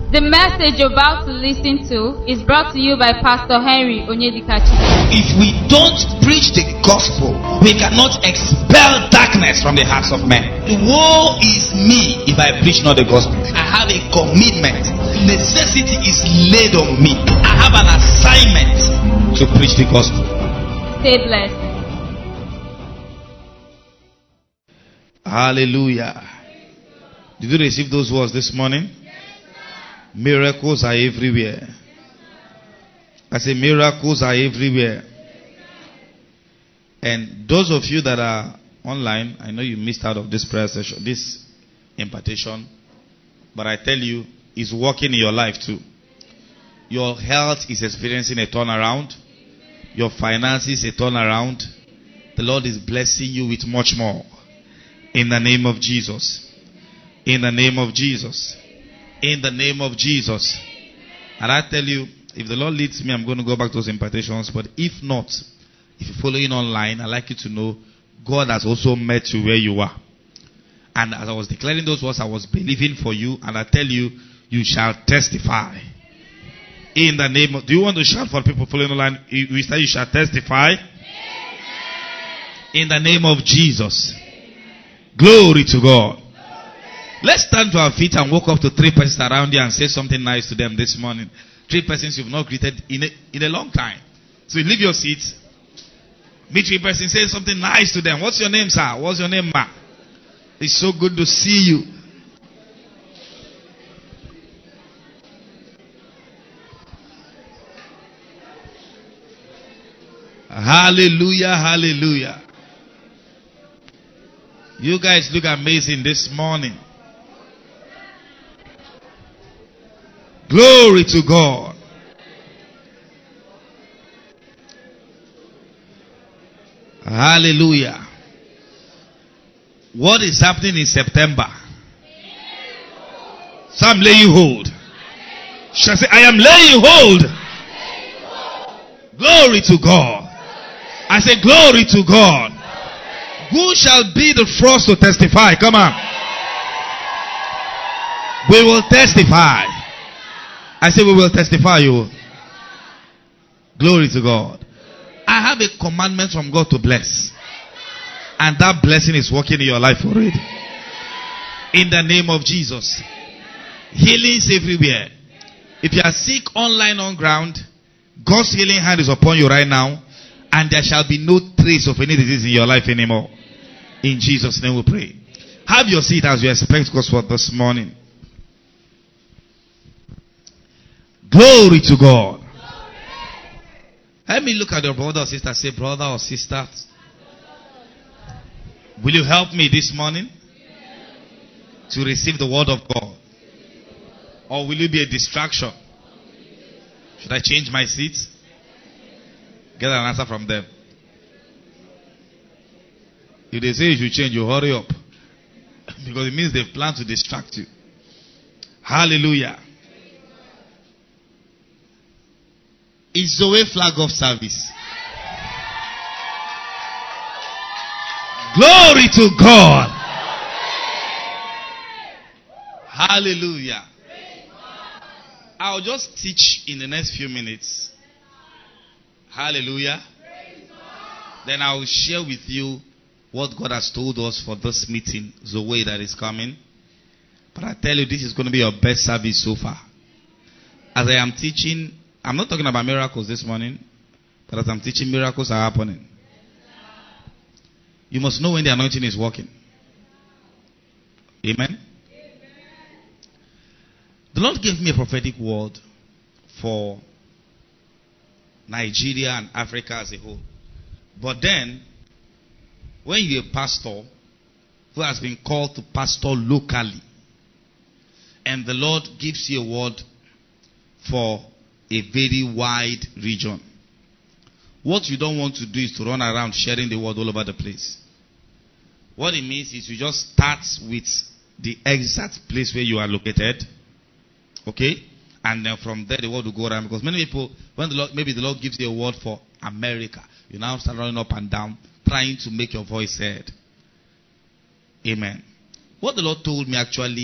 The message you're about to listen to is brought to you by Pastor Henry Onyedikachi. If we don't preach the gospel, we cannot expel darkness from the hearts of men. Woe is me if I preach not the gospel. I have a commitment. Necessity is laid on me. I have an assignment to preach the gospel. Stay blessed. Hallelujah. Did you receive those words this morning? Miracles are everywhere. I say miracles are everywhere. And those of you that are online, I know you missed out of this prayer session, this impartation, but I tell you, it's working in your life too. Your health is experiencing a turnaround. Your finances a turnaround. The Lord is blessing you with much more. In the name of Jesus. In the name of Jesus. In the name of Jesus. And I tell you, if the Lord leads me, I'm going to go back to those impartations. But if not, if you're following online, I'd like you to know God has also met you where you are. And as I was declaring those words, I was believing for you. And I tell you, you shall testify. In the name of... Do you want to shout for people following online? We say you shall testify. In the name of Jesus. Glory to God. Let's stand to our feet and walk up to 3 persons around you and say something nice to them this morning. 3 persons you've not greeted in a long time. So you leave your seat. Meet 3 persons, say something nice to them. What's your name, sir? What's your name, ma? It's so good to see you. Hallelujah, hallelujah. You guys look amazing this morning. Glory to God. Hallelujah. What is happening in September? So I'm laying hold. Shall I say, I am laying hold. Glory to God. I say, glory to God. Who shall be the first to testify? Come on. We will testify. I say we will testify you. Glory to God. I have a commandment from God to bless. And that blessing is working in your life already. In the name of Jesus. Healings everywhere. If you are sick online on ground, God's healing hand is upon you right now. And there shall be no trace of any disease in your life anymore. In Jesus' name we pray. Have your seat as you expect God's word this morning. Glory to God. Let me look at your brother or sister. Say, brother or sister, will you help me this morning to receive the word of God? Or will it be a distraction? Should I change my seat? Get an answer from them. If they say you should change, you hurry up. Because it means they plan to distract you. Hallelujah. Is Zoe flag off service? Glory to God. Hallelujah. I'll just teach in the next few minutes. Hallelujah. Then I will share with you what God has told us for this meeting, Zoe that is coming. But I tell you, this is going to be your best service so far. As I am teaching, I'm not talking about miracles this morning, but as I'm teaching, miracles are happening. You must know when the anointing is working. Amen. The Lord gave me a prophetic word for Nigeria and Africa as a whole. But then, when you're a pastor who has been called to pastor locally, and the Lord gives you a word for a very wide region, what you don't want to do is to run around sharing the word all over the place. What it means is you just start with the exact place where you are located. Okay? And then from there the word will go around. Because many people, when maybe the Lord gives you a word for America, you now start running up and down trying to make your voice heard. Amen. What the Lord told me actually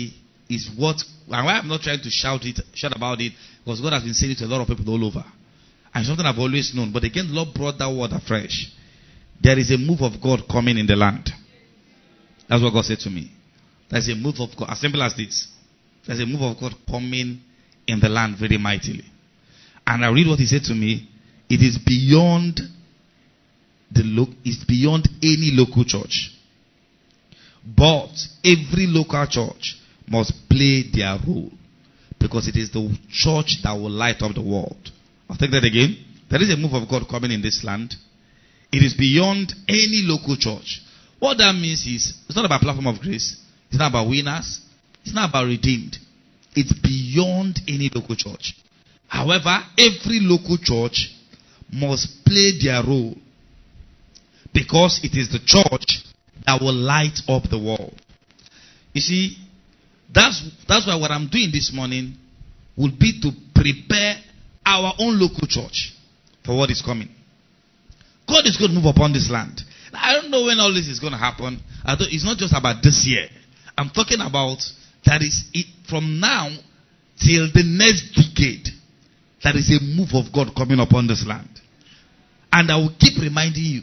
is what, and why I'm not trying to shout about it, because God has been saying it to a lot of people all over. And something I've always known. But again, the Lord brought that word afresh. There is a move of God coming in the land. That's what God said to me. There's a move of God, as simple as this. There's a move of God coming in the land very mightily. And I read what He said to me. It is beyond it's beyond any local church. But every local church must play their role, because it is the church that will light up the world. I'll take that again. There is a move of God coming in this land. It is beyond any local church. What that means is, it's not about platform of grace. It's not about winners. It's not about redeemed. It's beyond any local church. However, every local church must play their role, because it is the church that will light up the world. You see, that's why what I'm doing this morning will be to prepare our own local church for what is coming. God is going to move upon this land. I don't know when all this is going to happen. It's not just about this year. I'm talking about that is it from now till the next decade. There is a move of God coming upon this land. And I will keep reminding you,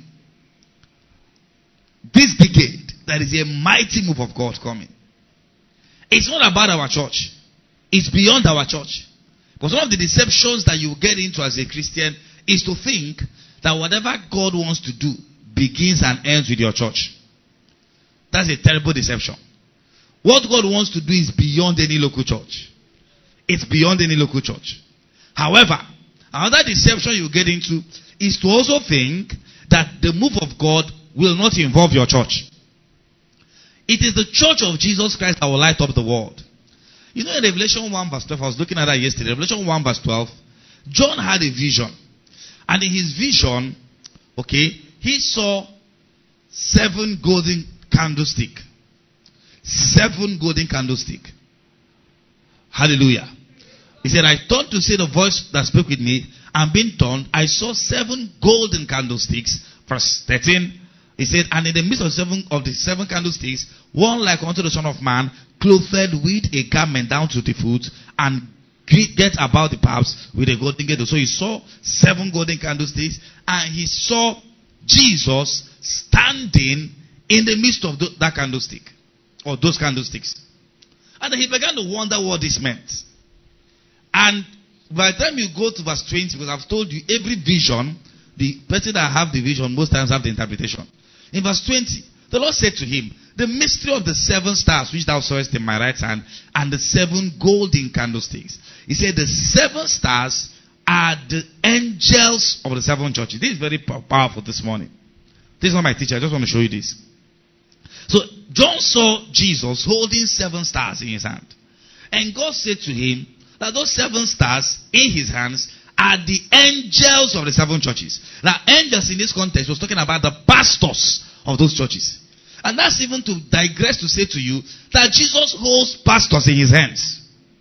this decade, there is a mighty move of God coming. It's not about our church. It's beyond our church. Because one of the deceptions that you get into as a Christian is to think that whatever God wants to do begins and ends with your church. That's a terrible deception. What God wants to do is beyond any local church. It's beyond any local church. However, another deception you get into is to also think that the move of God will not involve your church. It is the church of Jesus Christ that will light up the world. You know, in Revelation 1 verse 12, I was looking at that yesterday. Revelation 1 verse 12, John had a vision. And in his vision, he saw 7 golden candlesticks. 7 golden candlesticks. Hallelujah. He said, I turned to see the voice that spoke with me, and being turned, I saw 7 golden candlesticks. Verse 13. He said, and in the midst of the 7 candlesticks, one like unto the Son of Man, clothed with a garment down to the foot, and get about the paths with a golden girdle. So he saw 7 golden candlesticks, and he saw Jesus standing in the midst of that candlestick, or those candlesticks. And then he began to wonder what this meant. And by the time you go to verse 20, because I've told you, every vision, the person that have the vision most times have the interpretation. In verse 20, the Lord said to him, the mystery of the 7 stars which thou sawest in my right hand, and the 7 golden candlesticks. He said the 7 stars are the angels of the 7 churches. This is very powerful this morning. This is not my teacher. I just want to show you this. So John saw Jesus holding 7 stars in his hand. And God said to him that those 7 stars in his hands are the angels of the 7 churches. Now, angels in this context was talking about the pastors of those churches. And that's even to digress to say to you that Jesus holds pastors in his hands.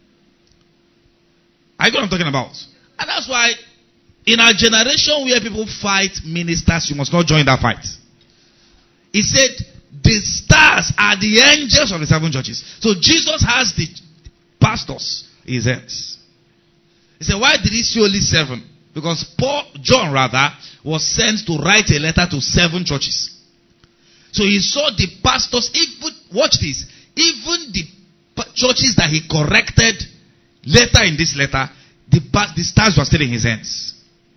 I know what I'm talking about. And that's why in our generation where people fight ministers, you must not join that fight. He said the stars are the angels of the 7 churches. So Jesus has the pastors in his hands. He said, why did he see only 7? Because John was sent to write a letter to 7 churches. So he saw the pastors, watch this, even the churches that he corrected later in this letter, the stars were still in his hands.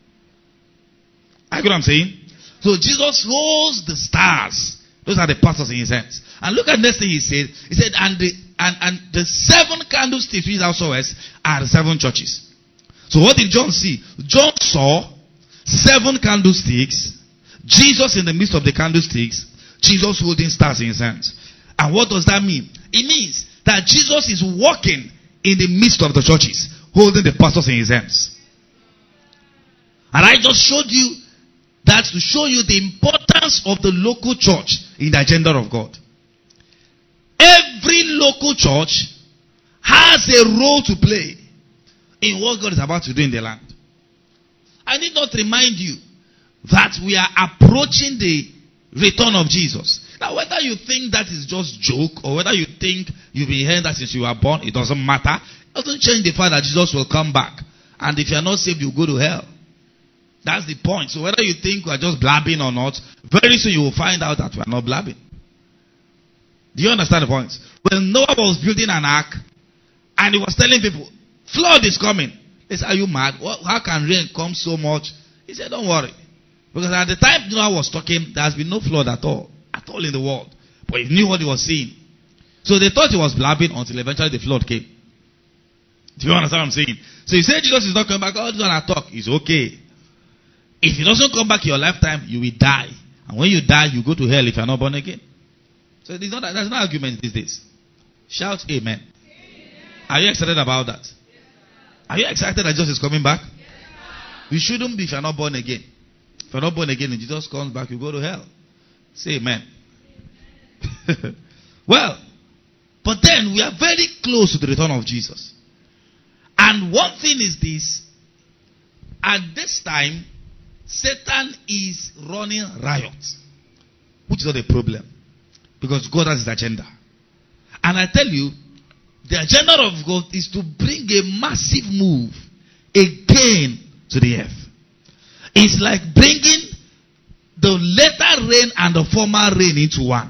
I get what I'm saying? So Jesus holds the stars. Those are the pastors in his hands. And look at the next thing he said. He said, and the 7 candlesticks which thou sawest are the 7 churches. So what did John see? John saw 7 candlesticks, Jesus in the midst of the candlesticks, Jesus holding stars in his hands. And what does that mean? It means that Jesus is walking in the midst of the churches, holding the pastors in his hands. And I just showed you that to show you the importance of the local church in the agenda of God. Every local church has a role to play in what God is about to do in the land. I need not remind you that we are approaching the return of Jesus. Now, whether you think that is just joke or whether you think you've been hearing that since you were born, it doesn't matter. It doesn't change the fact that Jesus will come back. And if you are not saved, you go to hell. That's the point. So whether you think we are just blabbing or not, very soon you will find out that we are not blabbing. Do you understand the point? When Noah was building an ark and he was telling people, flood is coming. They said, are you mad? How can rain come so much? He said, don't worry. Because at the time Noah was talking, there has been no flood at all in the world. But he knew what he was saying. So they thought he was blabbing until eventually the flood came. Do you understand what I'm saying? So you say Jesus is not coming back, all this one I talk is okay. If he doesn't come back in your lifetime, you will die. And when you die, you go to hell if you are not born again. So there's no argument these days. Shout amen. Are you excited about that? Are you excited that Jesus is coming back? You shouldn't be if you are not born again. If you are not born again and Jesus comes back, you go to hell. Say amen. Well, but then we are very close to the return of Jesus. And one thing is this. At this time, Satan is running riot. Which is not a problem. Because God has his agenda. And I tell you, the agenda of God is to bring a massive move again to the earth. It's like bringing the latter rain and the former rain into one.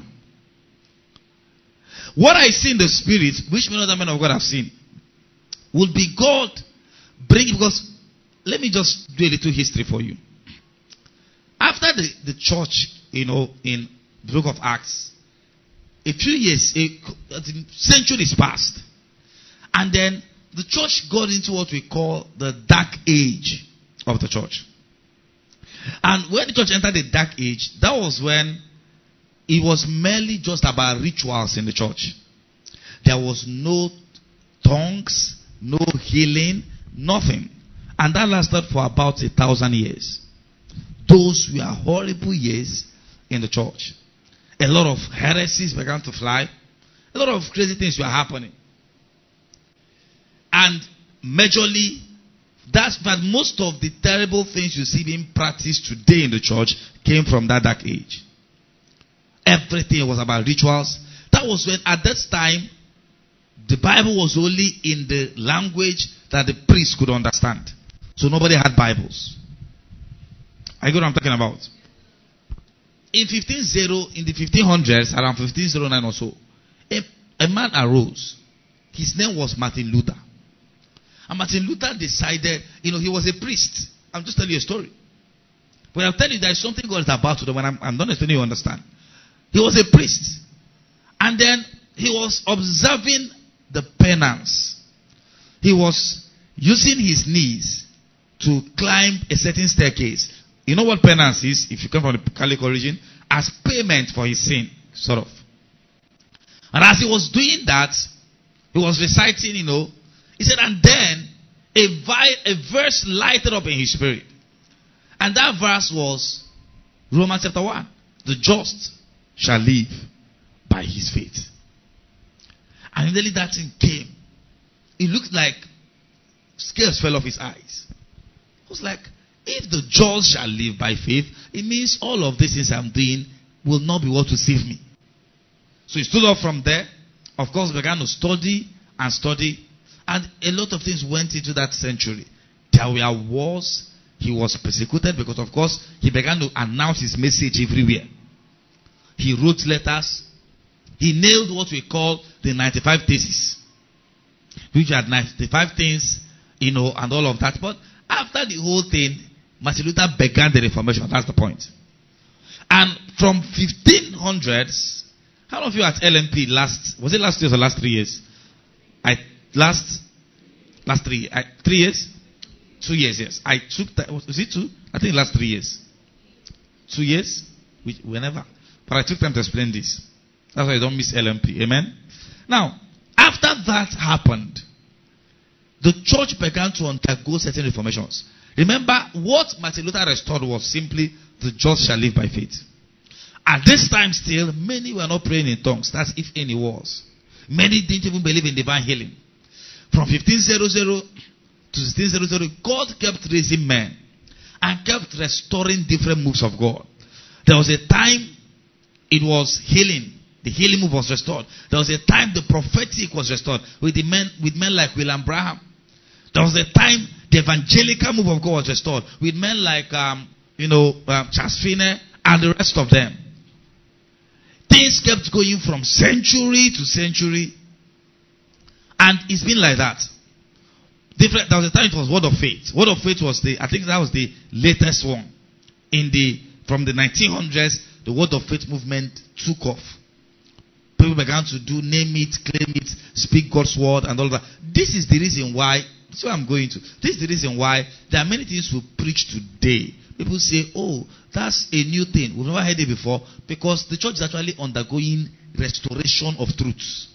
What I see in the spirit, which many other men of God have seen, would be God bringing, because let me just do a little history for you. After the church, in the book of Acts, a few years, centuries passed. And then the church got into what we call the dark age of the church. And when the church entered the dark age, that was when it was merely just about rituals in the church. There was no tongues, no healing, nothing. And that lasted for about 1,000 years. Those were horrible years in the church. A lot of heresies began to fly. A lot of crazy things were happening. And majorly, but most of the terrible things you see being practiced today in the church came from that dark age. Everything was about rituals. That was when, at that time, the Bible was only in the language that the priests could understand. So nobody had Bibles. I get what I'm talking about. In the 1500s, around 1509 or so, a man arose. His name was Martin Luther. And Martin Luther decided, he was a priest. I'm just telling you a story. But I'll tell you there is something God is about to do. When I'm not explaining, you understand. He was a priest. And then he was observing the penance. He was using his knees to climb a certain staircase. You know what penance is, if you come from the Catholic origin? As payment for his sin, sort of. And as he was doing that, he was reciting, he said, and then a verse lighted up in his spirit. And that verse was Romans chapter 1. The just shall live by his faith. And immediately that thing came. It looked like scales fell off his eyes. It was like, if the just shall live by faith, it means all of these things I'm doing will not be what to save me. So he stood up from there. Of course, began to study and study. And a lot of things went into that century. There were wars. He was persecuted because, of course, he began to announce his message everywhere. He wrote letters. He nailed what we call the 95 Theses, which had 95 things, and all of that. But after the whole thing, Martin Luther began the Reformation. That's the point. And from 1500s, how many of you at LMP was it last year or last 3 years? Last 3 years? 2 years, yes. I took that, was it 2? I think last 3 years. 2 years? Whenever. But I took time to explain this. That's why I don't miss LMP. Amen? Now, after that happened, the church began to undergo certain reformations. Remember, what Martin Luther restored was simply the just shall live by faith. At this time still, many were not praying in tongues. That's if any was. Many didn't even believe in divine healing. From 1500 to 1600, God kept raising men and kept restoring different moves of God. There was a time it was healing. The healing move was restored. There was a time the prophetic was restored with men like William Branham. There was a time the evangelical move of God was restored with men like Charles Finney and the rest of them. Things kept going from century to century, and it's been like that. There was a time it was Word of Faith. Word of Faith was I think that was the latest one. From the 1900s, the Word of Faith movement took off. People began to do name it, claim it, speak God's word and all that. This is the reason why, that's what I'm going to. This is the reason why there are many things we preach today. People say, oh, that's a new thing. We've never heard it before. Because the church is actually undergoing restoration of truths.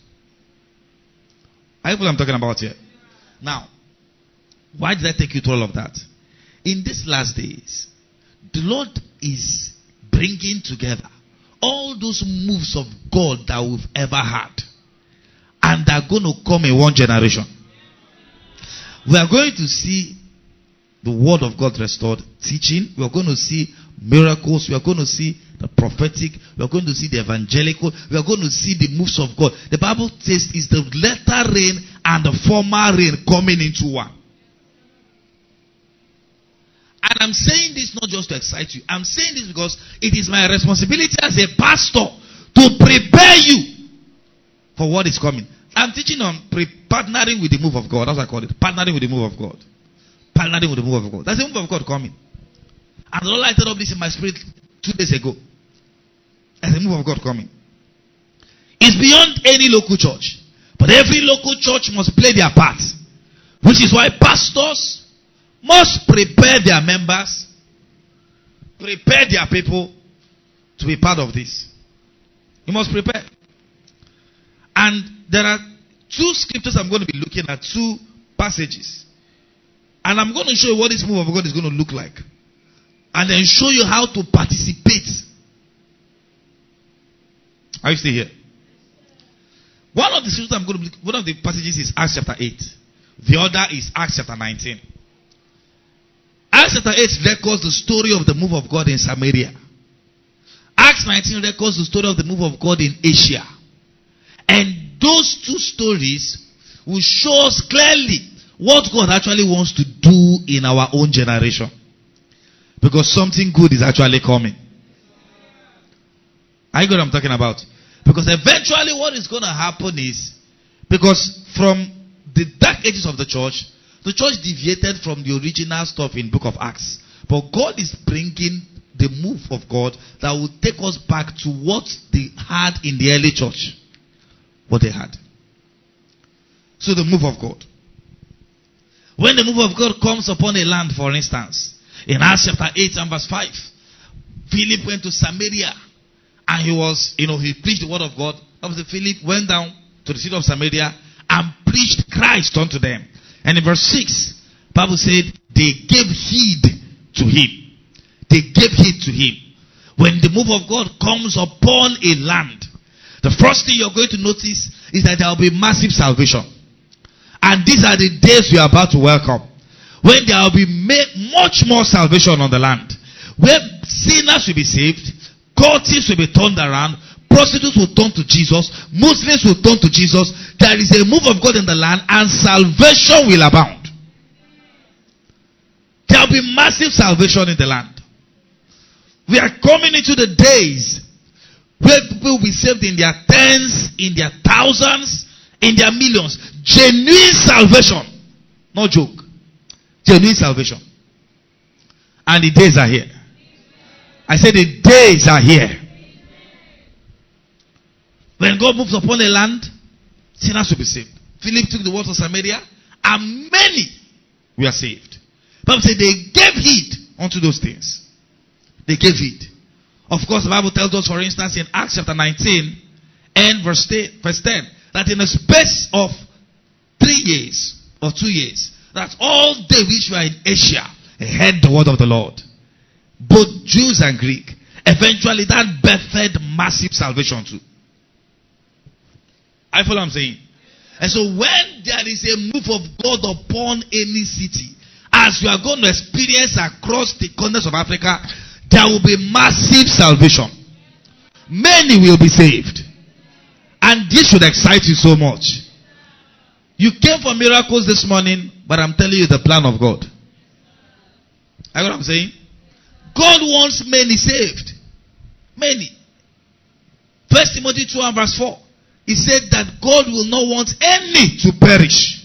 I know what I'm talking about here. Now, why did I take you through all of that? In these last days, the Lord is bringing together all those moves of God that we've ever had, and they're going to come in one generation. We are going to see the word of God restored, teaching. We are going to see miracles. We are going to see the prophetic. We are going to see the evangelical. We are going to see the moves of God. The Bible says it's the latter rain and the former rain coming into one. And I'm saying this not just to excite you. I'm saying this because it is my responsibility as a pastor to prepare you for what is coming. I'm teaching on partnering with the move of God. That's what I call it. Partnering with the move of God. Partnering with the move of God. That's the move of God coming. And the Lord lighted up this in my spirit 2 days ago. There's a move of God coming. It's beyond any local church. But every local church must play their part. Which is why pastors must prepare their members, prepare their people to be part of this. You must prepare. And there are 2 scriptures I'm going to be looking at, 2 passages. And I'm going to show you what this move of God is going to look like. And then show you how to participate. Are you still here? One of the passages is Acts chapter 8. The other is Acts chapter 19. Acts chapter 8 records the story of the move of God in Samaria. Acts 19 records the story of the move of God in Asia. And those 2 stories will show us clearly what God actually wants to do in our own generation. Because something good is actually coming. I know what I'm talking about. Because eventually what is going to happen is, because from the dark ages of the church deviated from the original stuff in book of Acts. But God is bringing the move of God that will take us back to what they had in the early church. What they had. So the move of God. When the move of God comes upon a land, for instance, in Acts chapter 8 and verse 5, Philip went to Samaria and he preached the word of God. Obviously, Philip went down to the city of Samaria and preached Christ unto them. And in verse 6, Bible said they gave heed to him. They gave heed to him. When the move of God comes upon a land, the first thing you're going to notice is that there will be massive salvation. And these are the days we are about to welcome. When there will be much more salvation on the land. Where sinners will be saved, cultists will be turned around, prostitutes will turn to Jesus, Muslims will turn to Jesus. There is a move of God in the land and salvation will abound. There will be massive salvation in the land. We are coming into the days where people will be saved in their tens, in their thousands, in their millions. Genuine salvation. No joke. Genuine salvation. And the days are here. I said the days are here. When God moves upon a land, sinners will be saved. Philip took the words of Samaria, and many were saved. Bible said they gave heed unto those things. They gave heed. Of course, the Bible tells us, for instance, in Acts chapter 19 and verse 10, that in a space of 3 years or 2 years, that all they which were in Asia heard the word of the Lord. Both Jews and Greek. Eventually, that birthed massive salvation too. I follow what I'm saying. And so when there is a move of God upon any city, as you are going to experience across the corners of Africa, there will be massive salvation. Many will be saved. And this should excite you so much. You came for miracles this morning, but I'm telling you the plan of God. You know what I'm saying? God wants many saved. Many. 1 Timothy 2 and verse 4. He said that God will not want any to perish.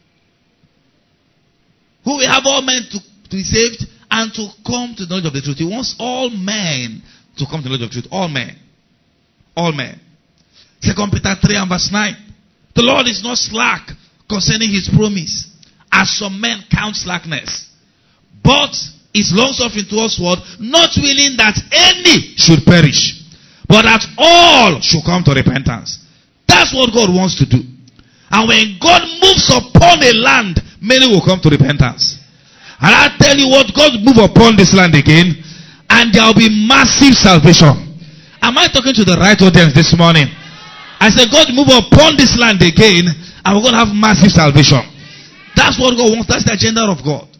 Who will have all men to be saved and to come to the knowledge of the truth. He wants all men to come to the knowledge of the truth. All men. All men. 2 Peter 3 and verse 9. The Lord is not slack concerning his promise, as some men count slackness, but is long-suffering towards what? Not willing that any should perish, but that all should come to repentance. That's what God wants to do. And when God moves upon a land, many will come to repentance. And I tell you what, God move upon this land again, and there will be massive salvation. Am I talking to the right audience this morning? I said, God move upon this land again, and we're going to have massive salvation. That's what God wants. That's the agenda of God.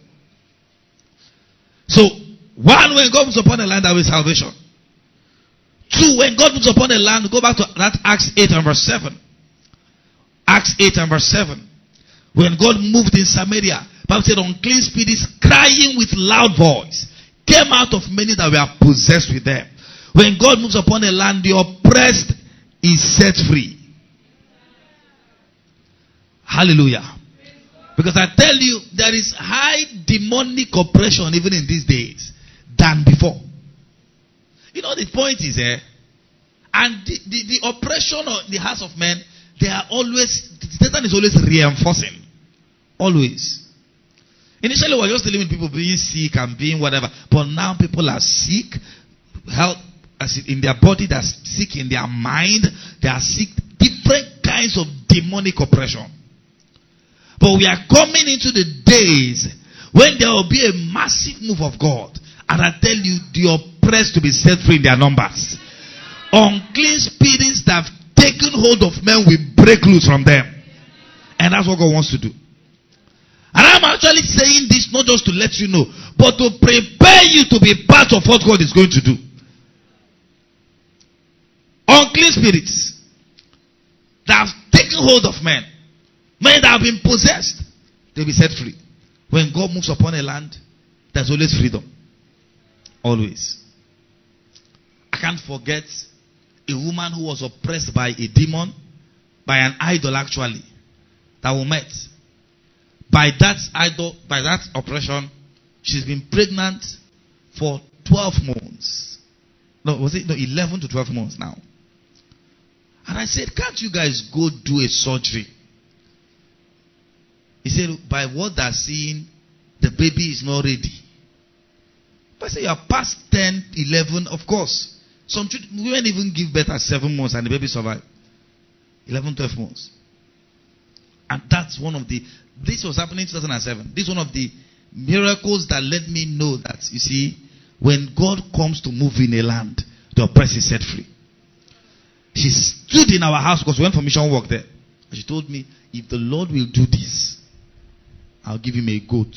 So, one, when God moves upon a land, there will be salvation. Two, when God moves upon a land, go back to that Acts 8 and verse 7. Acts 8 and verse 7. When God moved in Samaria, Bible said, unclean spirits crying with loud voice came out of many that were possessed with them. When God moves upon a land, the oppressed is set free. Hallelujah. Because I tell you, there is high demonic oppression even in these days than before. You know, the point is here, and the oppression of the hearts of men, they are always, Satan is always reinforcing. Always. Initially, we were just dealing with people being sick and being whatever, but now people are sick, health, as in their body, they're sick in their mind, they are sick, different kinds of demonic oppression. But we are coming into the days when there will be a massive move of God. And I tell you, the oppressed to be set free in their numbers. Unclean spirits that have taken hold of men will break loose from them. And that's what God wants to do. And I'm actually saying this not just to let you know, but to prepare you to be part of what God is going to do. Unclean spirits that have taken hold of men. Men that have been possessed, they'll be set free. When God moves upon a land, there's always freedom. Always. I can't forget a woman who was oppressed by a demon, by an idol actually, that we met. By that idol, by that oppression, she's been pregnant for 12 months. No, 11 to 12 months now. And I said, can't you guys go do a surgery? He said, by what they're seeing, the baby is not ready. But I said, you are past 10, 11, of course. Some women even give birth at 7 months and the baby survive. 11, 12 months. And that's one of the, this was happening in 2007. This is one of the miracles that let me know that, you see, when God comes to move in a land, the oppressed is set free. She stood in our house because we went for mission work there. And she told me, if the Lord will do this, I'll give him a goat.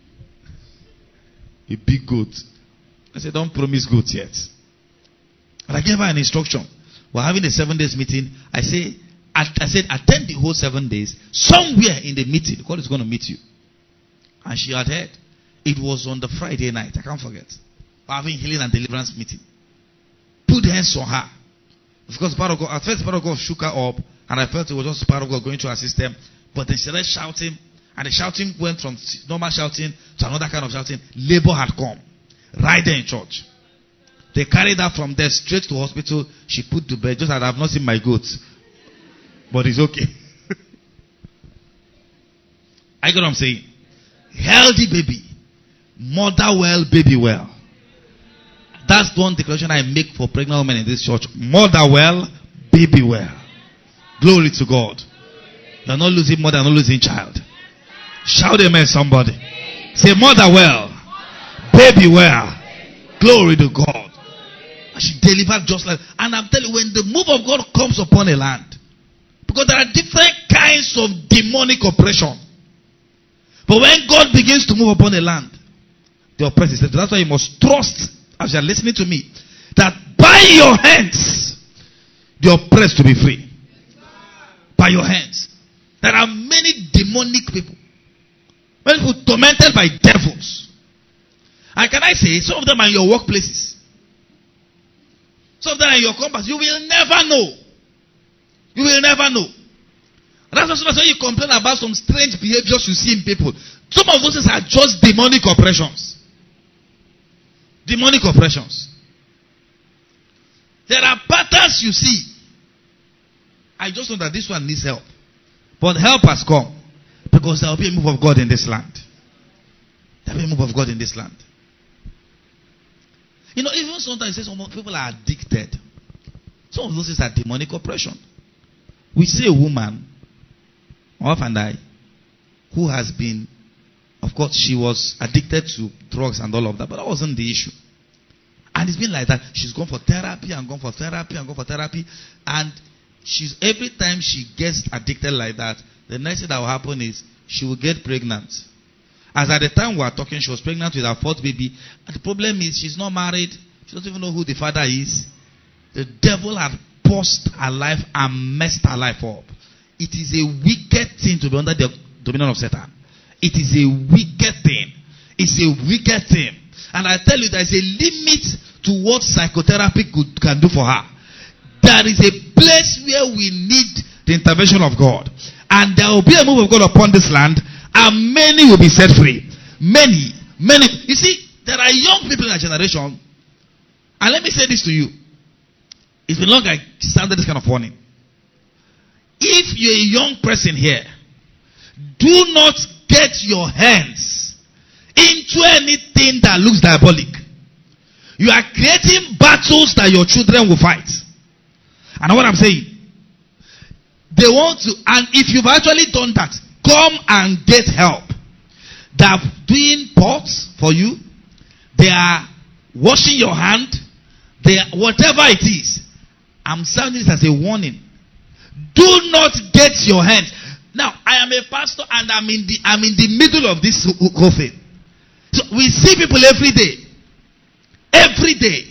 A big goat. I said, don't promise goat yet. And I gave her an instruction. We're having a 7 days meeting. I said, attend the whole 7 days. Somewhere in the meeting, God is going to meet you. And she had heard. It was on the Friday night. I can't forget. We're having healing and deliverance meeting. Put hands on her. Because at first, part of God shook her up. And I felt it was just part of God going to her system. But then she started shouting. And the shouting went from normal shouting to another kind of shouting. Labor had come. Right there in church. They carried her from there straight to hospital. She put to bed. Just that I've not seen my goats. But it's okay. I get what I'm saying? Healthy baby. Mother well, baby well. That's the one declaration I make for pregnant women in this church. Mother well, baby well. Glory to God. You're not losing mother, you're not losing child. Shout amen, somebody. Say mother well, baby well. Glory to God. And she delivered just like. And I'm telling you, when the move of God comes upon a land, because there are different kinds of demonic oppression. But when God begins to move upon a land, the oppressed is set. That's why you must trust, as you are listening to me, that by by your hands, the oppressed to be free. By your hands. There are many demonic people. Many people tormented by devils. And can I say, some of them are in your workplaces. Some of them are in your companies. You will never know. You will never know. And that's why you complain about some strange behaviors you see in people. Some of those things are just demonic oppressions. Demonic oppressions. There are patterns you see. I just know that this one needs help. But help has come. Because there will be a move of God in this land. There will be a move of God in this land. You know, even sometimes you say some people are addicted. Some of those things are demonic oppression. We see a woman, my wife and I, who has been, of course, she was addicted to drugs and all of that, but that wasn't the issue. And it's been like that. She's gone for therapy and gone for therapy and gone for therapy. And she's every time she gets addicted like that, the next thing that will happen is she will get pregnant. As at the time we were talking, she was pregnant with her fourth baby. And the problem is she's not married. She doesn't even know who the father is. The devil had paused her life and messed her life up. It is a wicked thing to be under the dominion of Satan. It is a wicked thing. It's a wicked thing. And I tell you, there is a limit to what psychotherapy can do for her. There is a place where we need the intervention of God. And there will be a move of God upon this land. And many will be set free. Many. You see, there are young people in our generation. And let me say this to you. It's been long I sounded this kind of warning. If you're a young person here, do not get your hands into anything that looks diabolic. You are creating battles that your children will fight. And what I'm saying, they want to, and if you've actually done that, come and get help. They are doing pots for you. They are washing your hand. They are, whatever it is. I'm sounding this as a warning. Do not get your hands. Now, I am a pastor and I'm in the middle of this whole thing. So we see people every day. Every day.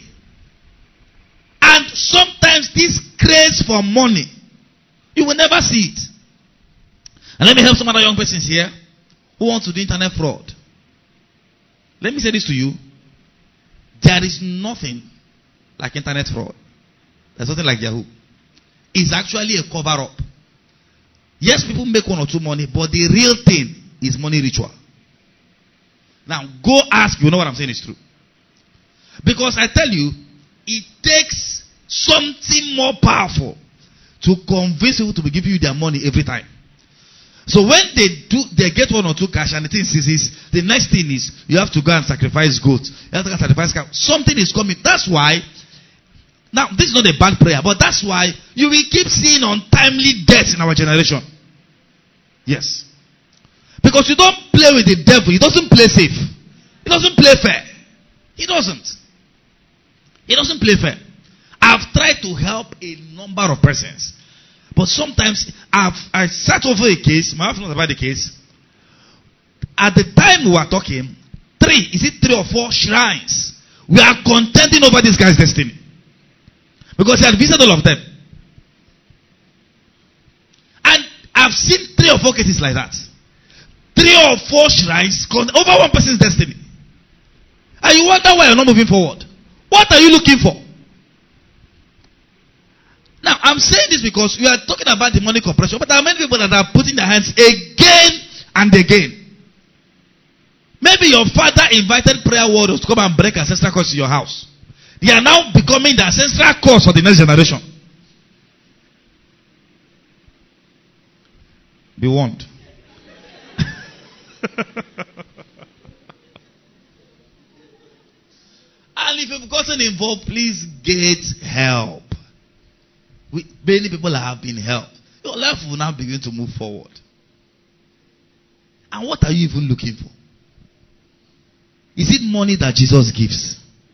And sometimes this craze for money, you will never see it. And let me help some other young persons here who want to do internet fraud. Let me say this to you. There is nothing like internet fraud. There's nothing like Yahoo. It's actually a cover-up. Yes, people make one or two money, but the real thing is money ritual. Now, go ask, you know what I'm saying is true. Because I tell you, it takes something more powerful to convince people to be giving you their money every time. So when they get one or two cash and the thing ceases, the next thing is you have to go and sacrifice goats. You have to go and sacrifice cow. Something is coming. That's why, now this is not a bad prayer, but that's why you will keep seeing untimely deaths in our generation. Yes. Because you don't play with the devil. He doesn't play safe. He doesn't play fair. He doesn't. He doesn't play fair. I've tried to help a number of persons. But sometimes I sat over a case. My wife knows about the case. At the time we were talking, 3 or 4 shrines. We are contending over this guy's destiny. Because he had visited all of them. And I've seen 3 or 4 cases like that. 3 or 4 shrines over one person's destiny. And you wonder why you're not moving forward. What are you looking for? Now, I'm saying this because we are talking about demonic oppression, but there are many people that are putting their hands again and again. Maybe your father invited prayer warriors to come and break ancestral curse in your house. They are now becoming the ancestral curse for the next generation. Be warned. And if you've gotten involved, please get help. Many people have been helped. Your life will now begin to move forward. And what are you even looking for? Is it money that Jesus gives?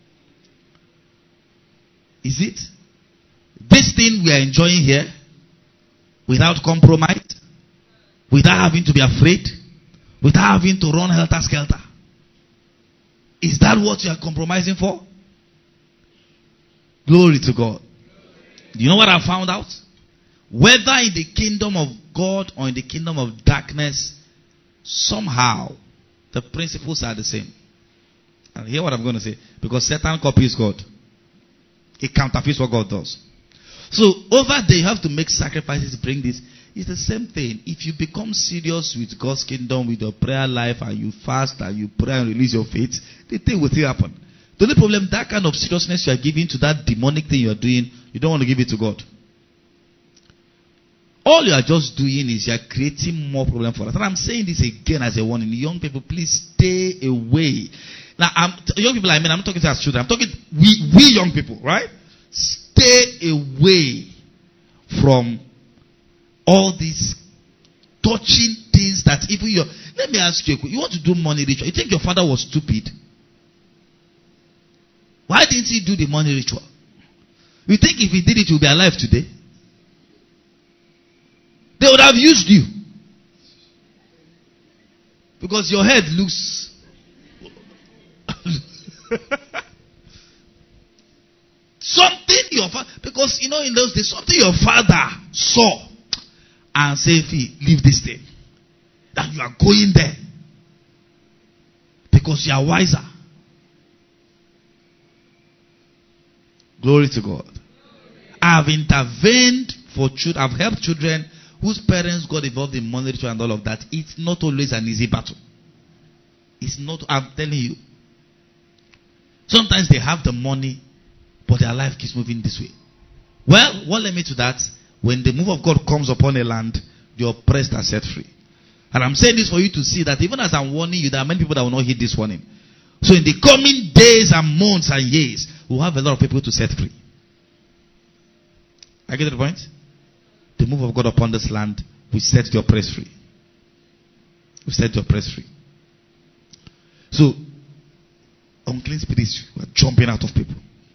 Is it? This thing we are enjoying here, without compromise, without having to be afraid, without having to run helter-skelter. Is that what you are compromising for? Glory to God. Do you know what I found out? Whether in the kingdom of God or in the kingdom of darkness, somehow the principles are the same. And hear what I'm going to say. Because Satan copies God. It counterfeits what God does. So over there you have to make sacrifices to bring this. It's the same thing. If you become serious with God's kingdom, with your prayer life, and you fast, and you pray and release your faith, the thing will still happen. The only problem, that kind of seriousness you are giving to that demonic thing you are doing, you don't want to give it to God. All you are just doing is you are creating more problem for us. And I'm saying this again as a warning. Young people, please stay away. Now, young people, I'm not talking to us children. I'm talking we young people, right? Stay away from all these touching things that even your... Let me ask you, you want to do money ritual. You think your father was stupid? Why didn't he do the money ritual? You think if he did it, he would be alive today? They would have used you. Because your head looks... something your father... Because, in those days, something your father saw and said, leave this thing. That you are going there. Because you are wiser. Glory to God. I have intervened for children. I've helped children whose parents got involved in money ritual and all of that. It's not always an easy battle. It's not, I'm telling you. Sometimes they have the money, but their life keeps moving this way. Well, what led me to that? When the move of God comes upon a land, the oppressed are set free. And I'm saying this for you to see that even as I'm warning you, there are many people that will not heed this warning. So in the coming days and months and years, we'll have a lot of people to set free. I get the point? The move of God upon this land will set the oppressed free. Will set the oppressed free. So, unclean spirits were jumping out of people.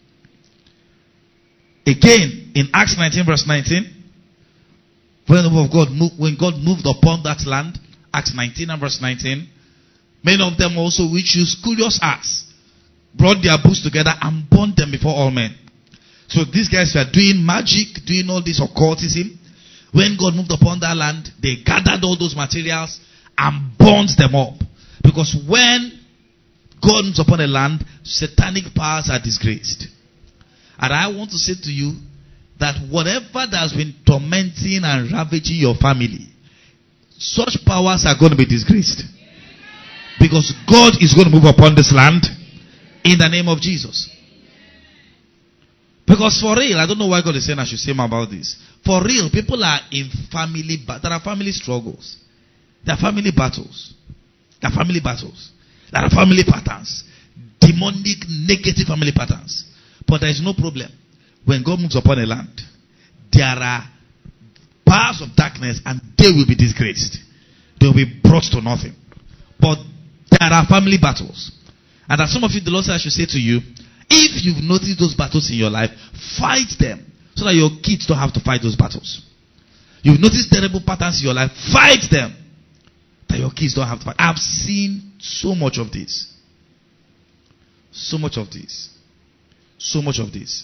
Again, in Acts 19 verse 19, when the move of God moved, when God moved upon that land, Acts 19 and verse 19, many of them also which used curious arts brought their books together and burned them before all men. So these guys were doing magic, doing all this occultism. When God moved upon that land, they gathered all those materials and burned them up. Because when God moves upon a land, satanic powers are disgraced. And I want to say to you that whatever that has been tormenting and ravaging your family, such powers are going to be disgraced. Because God is going to move upon this land in the name of Jesus. Because for real, I don't know why God is saying I should say more about this. For real, people are in family, there are family struggles. There are family battles. There are family battles. There are family patterns. Demonic, negative family patterns. But there is no problem. When God moves upon a land, there are powers of darkness and they will be disgraced. They will be brought to nothing. But there are family battles. And as some of you, the Lord said I should say to you, if you've noticed those battles in your life, fight them so that your kids don't have to fight those battles. You've noticed terrible patterns in your life, fight them that your kids don't have to fight. I've seen so much of this. So much of this. So much of this.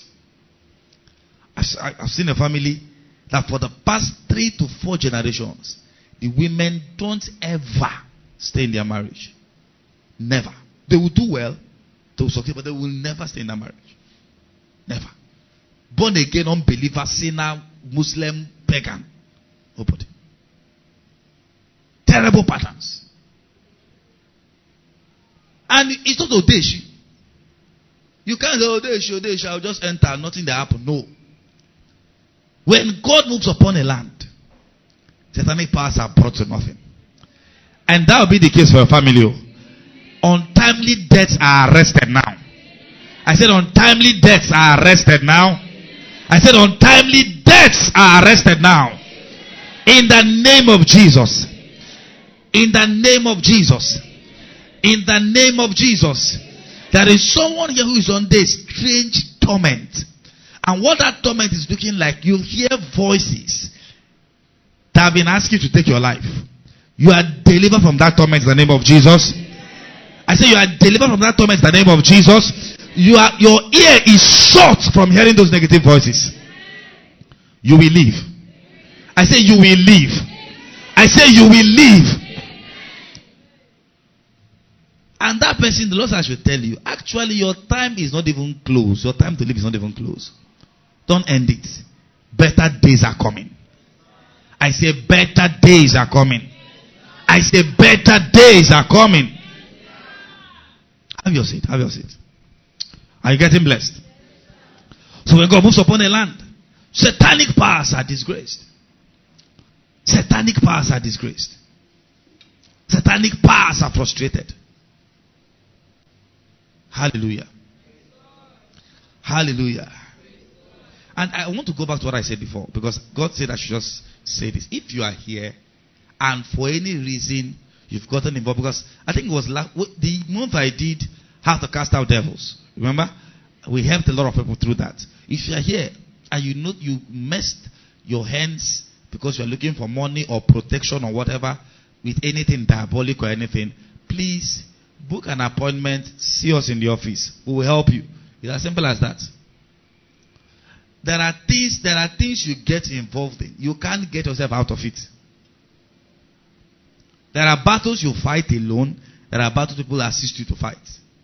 I've seen a family that for the past 3 to 4 generations, the women don't ever stay in their marriage. Never. They will do well, they will succeed, but they will never stay in their marriage. Never. Born again, unbeliever, sinner, Muslim, pagan. Nobody. Terrible patterns. And it's not Odeshi. You can't say Odeshi, I'll just enter, nothing that happen. No. When God moves upon a land, satanic powers are brought to nothing. And that will be the case for your family. Untimely deaths are arrested now. I said untimely deaths are arrested now. I said untimely deaths are arrested now. In the name of Jesus. In the name of Jesus. In the name of Jesus. There is someone here who is under a strange torment. And what that torment is looking like, you'll hear voices that have been asking you to take your life. You are delivered from that torment in the name of Jesus. I say you are delivered from that torment in the name of Jesus. Your ear is shut from hearing those negative voices. You will leave. I say you will leave. I say you will leave. And that person, the Lord I should tell you, actually your time is not even close. Your time to live is not even close. Don't end it. Better days are coming. I say better days are coming. I say better days are coming. Have your seat. Have your seat. Are you getting blessed? So when God moves upon a land, satanic powers are disgraced. Satanic powers are disgraced. Satanic powers are frustrated. Hallelujah. Hallelujah. And I want to go back to what I said before, because God said I should just say this. If you are here and for any reason you've gotten involved, because I think it was the month I did how to cast out devils. Remember? We helped a lot of people through that. If you are here and you know you messed your hands because you are looking for money or protection or whatever with anything diabolic or anything, please book an appointment, see us in the office. We will help you. It's as simple as that. There are things you get involved in. You can't get yourself out of it. There are battles you fight alone. There are battles people assist you to fight.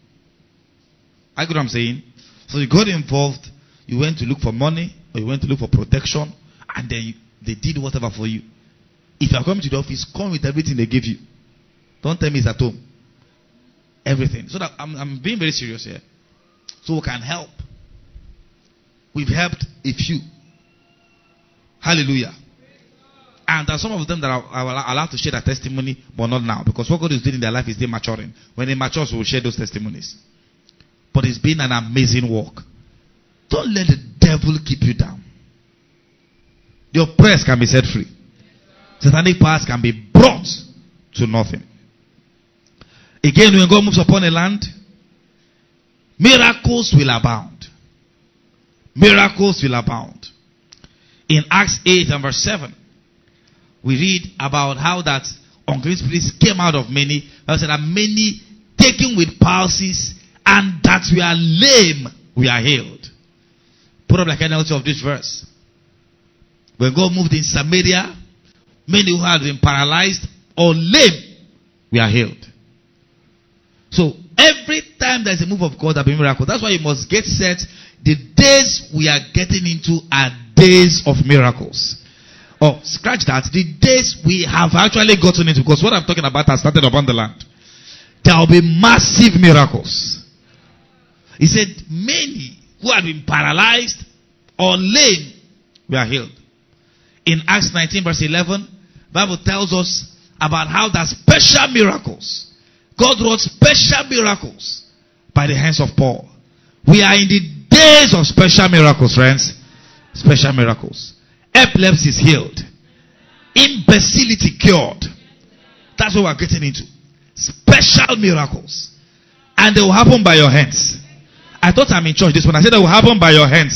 I get what I'm saying? So you got involved, you went to look for money, or you went to look for protection, and then they did whatever for you. If you are coming to the office, come with everything they give you. Don't tell me it's at home. Everything. So that I'm being very serious here. So we can help. We've helped a few. Hallelujah. And there are some of them that are allowed to share their testimony, but not now. Because what God is doing in their life is they're maturing. When they mature, we will share those testimonies. But it's been an amazing work. Don't let the devil keep you down. Your prayers can be set free. Satanic powers can be brought to nothing. Again, when God moves upon a land, miracles will abound. Miracles will abound. In Acts 8 and verse 7, we read about how that unclean spirits came out of many. There said that many taken with palsies, and that we are lame, we are healed. Put up like an NLT of this verse. When God moved in Samaria, many who had been paralyzed or lame, we are healed. So every time there is a move of God, there will be miracles. That's why you must get set. The days we are getting into are days of miracles. Oh, scratch that. The days we have actually gotten into, because what I'm talking about has started upon the land. There will be massive miracles. He said, many who have been paralyzed or lame, we are healed. In Acts 19 verse 11, the Bible tells us about how that special miracles, God wrought special miracles by the hands of Paul. We are in the days of special miracles, friends. Special miracles. Epilepsy is healed. Imbecility cured. That's what we're getting into. Special miracles. And they will happen by your hands. I thought I'm in church this one. I said they will happen by your hands.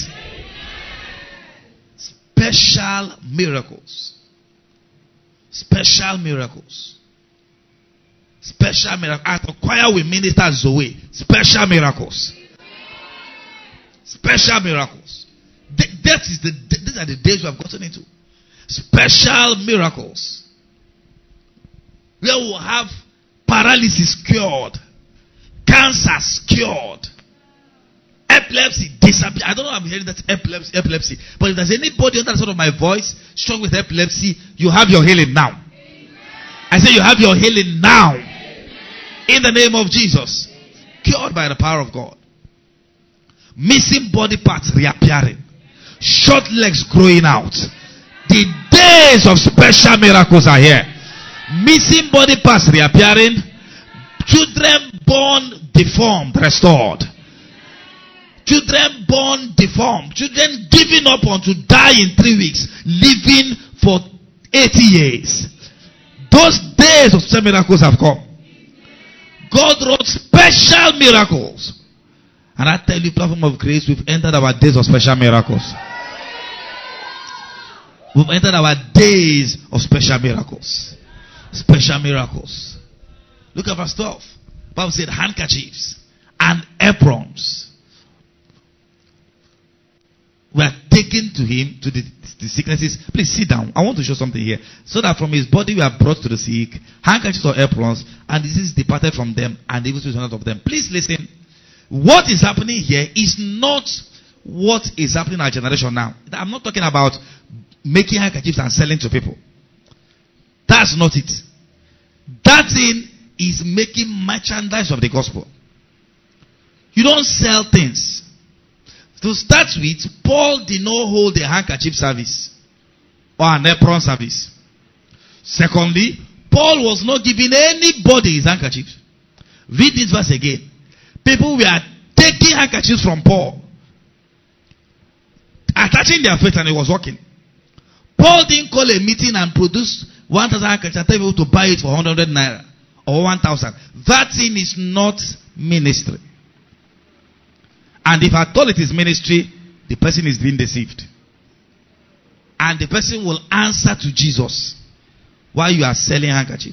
Special miracles. Special miracles. Special miracles. At the choir we minister Zoe. Special miracles. Special miracles. These are the days we have gotten into. Special miracles. Where we will have paralysis cured. Cancers cured. Epilepsy disappear. I don't know if I'm hearing that epilepsy. But if there's anybody under the sound of my voice strong with epilepsy, you have your healing now. Amen. I say you have your healing now. Amen. In the name of Jesus. Cured by the power of God. Missing body parts reappearing. Short legs growing out. The days of special miracles are here. Missing body parts reappearing. Children born deformed restored. Children born deformed. Children giving up unto die in 3 weeks. Living for 80 years. Those days of special miracles have come. God wrote special miracles. And I tell you, platform of grace, we've entered our days of special miracles. We've entered our days of special miracles. Special miracles. Look at verse 12. The Bible said handkerchiefs and aprons taken to him, to the sicknesses. Please sit down. I want to show something here. So that from his body we are brought to the sick, handkerchiefs or aprons, and disease departed from them, and the evil spirits went out of them. Please listen. What is happening here is not what is happening in our generation now. I'm not talking about making handkerchiefs and selling to people. That's not it. That thing is making merchandise of the gospel. You don't sell things. To start with, Paul did not hold a handkerchief service or an apron service. Secondly, Paul was not giving anybody his handkerchief. Read this verse again. People were taking handkerchiefs from Paul, attaching their faith, and it was working. Paul didn't call a meeting and produce 1,000 handkerchiefs and tell people to buy it for 100 naira or 1,000. That thing is not ministry. And if at all it is ministry, the person is being deceived. And the person will answer to Jesus while you are selling handkerchief.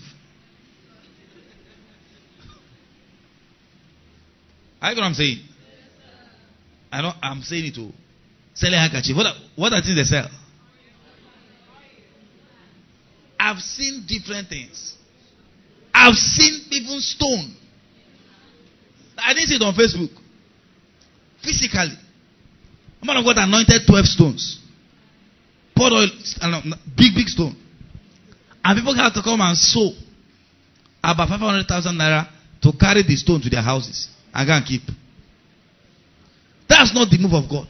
I know what I'm saying. I know I'm saying it too. Selling handkerchief. What are things they sell? I've seen different things. I've seen even stone. I didn't see it on Facebook. Physically. A man of God anointed 12 stones. Poured oil, big stone. And people have to come and sow about 500,000 naira to carry the stone to their houses and go and keep. That's not the move of God.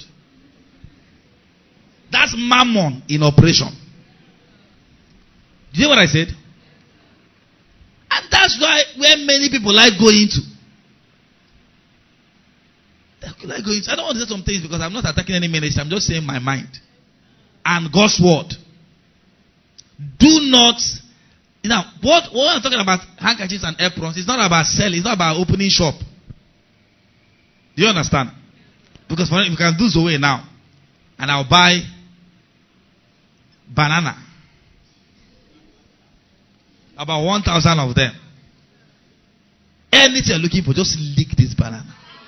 That's mammon in operation. Do you hear what I said? And that's why where many people like going to. I don't want to say some things because I'm not attacking any ministry. I'm just saying my mind. And God's word. Do not. Now, what I'm talking about handkerchiefs and aprons, it's not about selling. It's not about opening shop. Do you understand? Because if you can do so way now, and I'll buy banana. About 1,000 of them. Anything you're looking for, just lick this banana.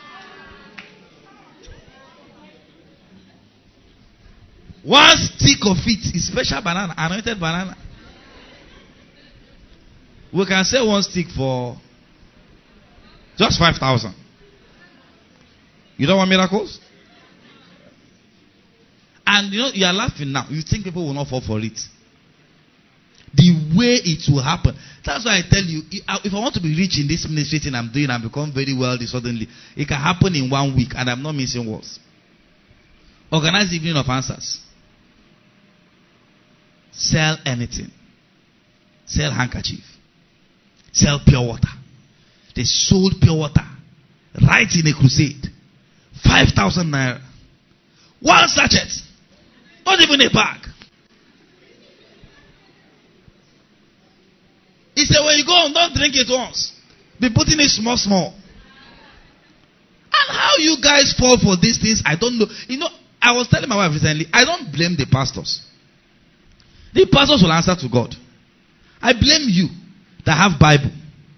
One stick of it is special banana, anointed banana. We can sell one stick for just 5,000. You don't want miracles? And you are laughing now. You think people will not fall for it. The way it will happen. That's why I tell you, if I want to be rich in this ministry thing I'm doing and become very wealthy suddenly, it can happen in 1 week and I'm not missing words. Organize evening of answers. Sell anything. Sell handkerchief. Sell pure water. They sold pure water right in a crusade. 5,000 naira. One sachet. Not even a bag. He said, when you go home, don't drink it once. Be putting it small. And how you guys fall for these things, I don't know. I was telling my wife recently, I don't blame the pastors. The pastors will answer to God. I blame you that have Bible.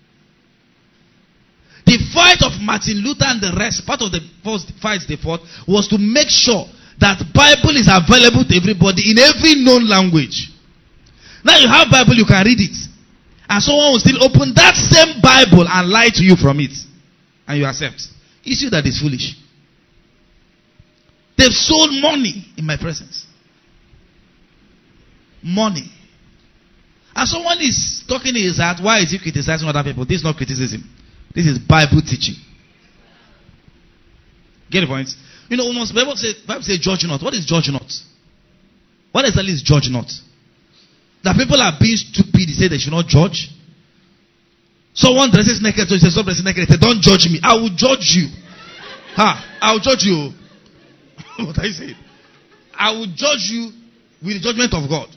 The fight of Martin Luther and the rest, part of the first fights they fought, was to make sure that Bible is available to everybody in every known language. Now you have Bible, you can read it. And someone will still open that same Bible and lie to you from it. And you accept. It's you that is foolish. They've sold money in my presence. Money. And someone is talking in his heart, why is he criticizing other people? This is not criticism. This is Bible teaching. Get the point? Almost Bible says judge not. What is judge not? What exactly is judge not? That people are being stupid, they say they should not judge. Someone dresses naked, so he says, stop dressing naked. They say, don't judge me. I will judge you. I will judge you. What are you saying? I will judge you with the judgment of God.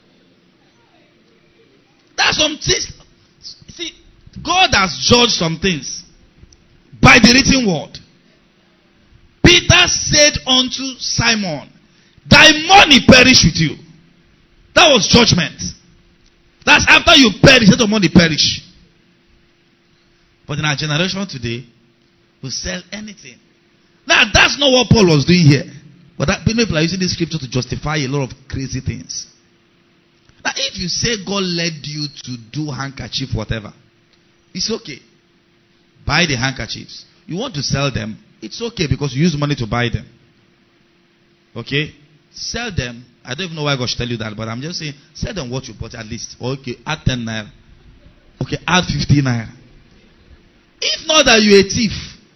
That's some things. See, God has judged some things by the written word. Peter said unto Simon, thy money perish with you. That was judgment. That's after you perish, let your money perish. But in our generation today, we sell anything. Now, that's not what Paul was doing here. But that people are using this scripture to justify a lot of crazy things. Now, if you say God led you to do handkerchief, whatever, it's okay. Buy the handkerchiefs. You want to sell them, it's okay because you use money to buy them. Okay? Sell them. I don't even know why God should tell you that, but I'm just saying, sell them what you bought at least. Okay, add 10 naira. Okay, add 15 naira. If not that you're a thief,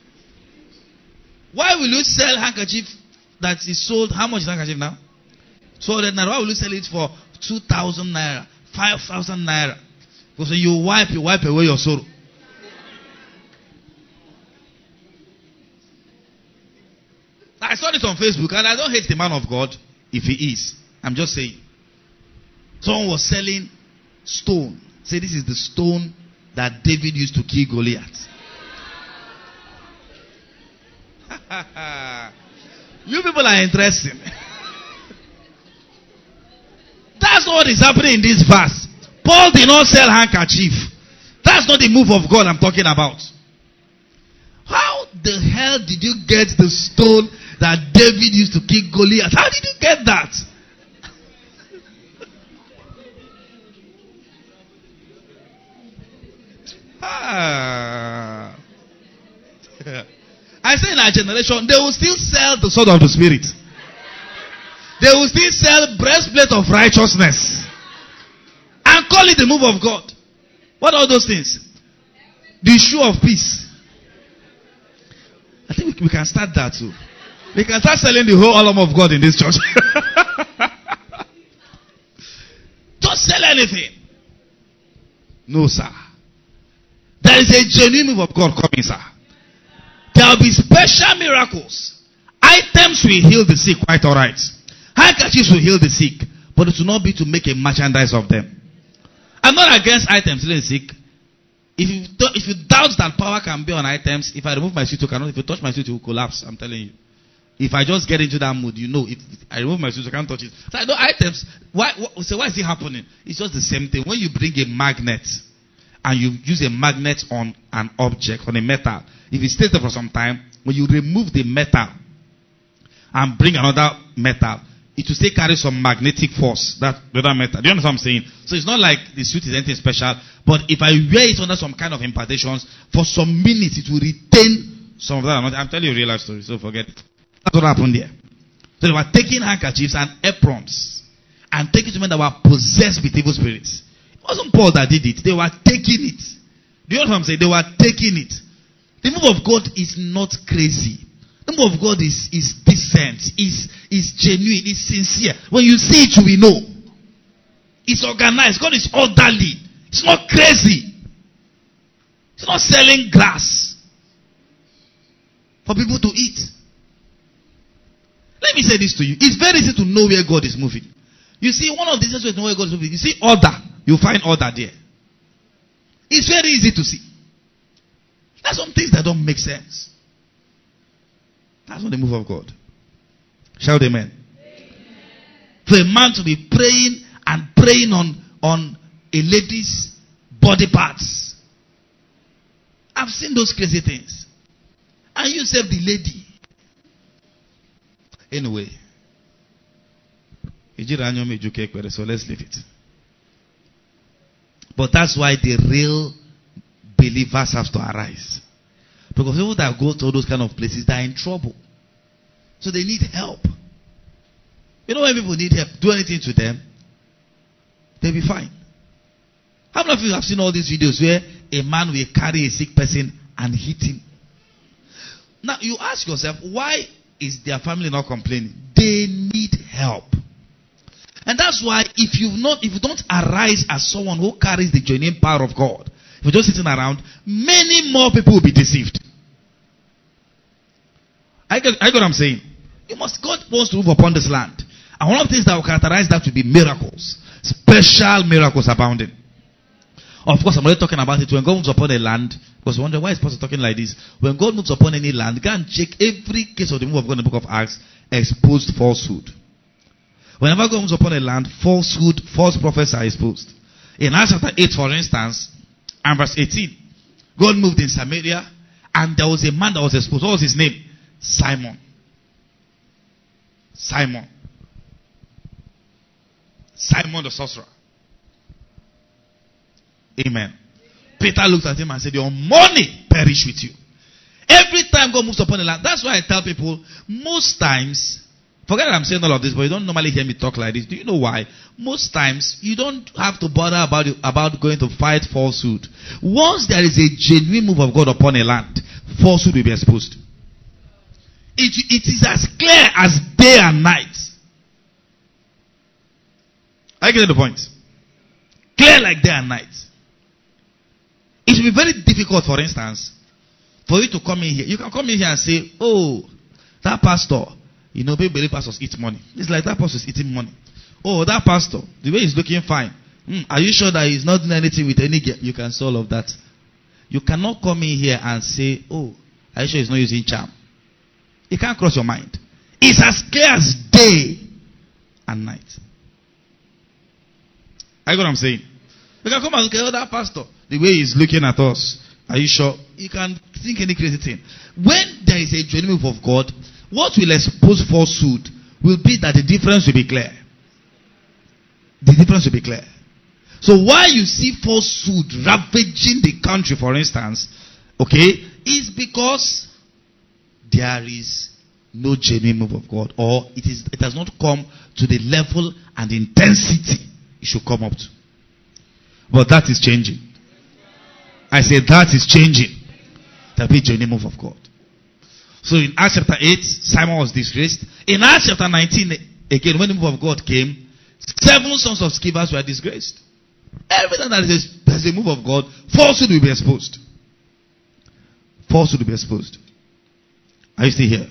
why will you sell handkerchief that is sold? How much is handkerchief now? 200 naira. Why will you sell it for 2,000 naira, 5,000 naira? Because when you wipe away your sorrow. I saw it on Facebook, and I don't hate the man of God if he is. I'm just saying. Someone was selling stone. Say this is the stone that David used to kill Goliath. You people are interesting. That's what is happening in this verse. Paul did not sell handkerchief. That's not the move of God I'm talking about. How the hell did you get the stone that David used to kill Goliath? How did you get that? I say in our generation, they will still sell the sword of the Spirit. They will still sell breastplate of righteousness and call it the move of God. What are those things? The shoe of peace. I think we can start that too. We can start selling the whole armor of God in this church. Don't sell anything. No, sir. There is a genuine move of God coming, sir. There will be special miracles. Items will heal the sick, quite alright. Handkerchiefs will heal the sick, but it will not be to make a merchandise of them. I'm not against items healing the sick. If you doubt that power can be on items, if I remove my suit, you cannot. If you touch my suit, it will collapse. I'm telling you. If I just get into that mood, you know, if I remove my suit, I can't touch it. So I know items. Why is it happening? It's just the same thing. When you bring a magnet and you use a magnet on an object, on a metal, if it stays there for some time, when you remove the metal and bring another metal, it will still carry some magnetic force, that the other metal. Do you understand what I'm saying? So it's not like the suit is anything special, but if I wear it under some kind of impartations, for some minutes it will retain some of that. I'm telling you a real life story, so forget it. That's what happened there. So they were taking handkerchiefs and aprons and taking to men that were possessed with evil spirits. It wasn't Paul that did it. They were taking it. Do you know what I'm saying? They were taking it. The move of God is not crazy. The move of God is decent, is genuine, is sincere. When you see it, you will know. It's organized. God is orderly. It's not crazy. It's not selling grass for people to eat. Let me say this to you. It's very easy to know where God is moving. You see, one of the easiest ways to know where God is moving, you see order. You find order there. It's very easy to see. There's some things that don't make sense. That's not the move of God. Shout amen. For a man to be praying and praying on a lady's body parts. I've seen those crazy things. And you save the lady. Anyway. So let's leave it. But that's why the real believers have to arise. Because people that go to those kind of places, they're in trouble. So they need help. You know when people need help, do anything to them, they'll be fine. How many of you have seen all these videos where a man will carry a sick person and hit him? Now you ask yourself, why is their family not complaining? They need help. And that's why if you don't arise as someone who carries the genuine power of God, if you're just sitting around, many more people will be deceived. I get what I'm saying. God wants to move upon this land. And one of the things that will characterize that will be miracles. Special miracles abounding. Of course, I'm already talking about it. When God moves upon a land, because you wonder why is Pastor talking like this? When God moves upon any land, go and check every case of the move of God in the book of Acts, exposed falsehood. Whenever God moves upon a land, falsehood, false prophets are exposed. In Acts chapter 8, for instance, and verse 18, God moved in Samaria, and there was a man that was exposed. What was his name? Simon. Simon. Simon the sorcerer. Amen. Peter looked at him and said, your money perish with you. Every time God moves upon the land, that's why I tell people, most times, forget that I'm saying all of this, but you don't normally hear me talk like this. Do you know why? Most times, you don't have to bother about going to fight falsehood. Once there is a genuine move of God upon a land, falsehood will be exposed. It is as clear as day and night. I get the point. Clear like day and night. It will be very difficult, for instance, for you to come in here. You can come in here and say, oh, that pastor, you know, baby pastors eat money. It's like that pastor is eating money. Oh, that pastor, the way he's looking fine. Are you sure that he's not doing anything with any girl? You can say all of that. You cannot come in here and say, oh, are you sure he's not using charm? It can't cross your mind. It's as clear as day and night. I get what I'm saying? You can come and say, oh, that pastor, the way he's looking at us, are you sure? You can think any crazy thing. When there is a genuine move of God, what will expose falsehood will be that the difference will be clear. The difference will be clear. So why you see falsehood ravaging the country, for instance, okay, is because there is no genuine move of God, or it has not come to the level and intensity it should come up to. But that is changing. I say that is changing. There will be a genuine move of God. So in Acts chapter 8, Simon was disgraced. In Acts chapter 19, again, when the move of God came, 7 sons of Scevas were disgraced. Every time there's a move of God, falsehood will be exposed. Falsehood will be exposed. Are you still here?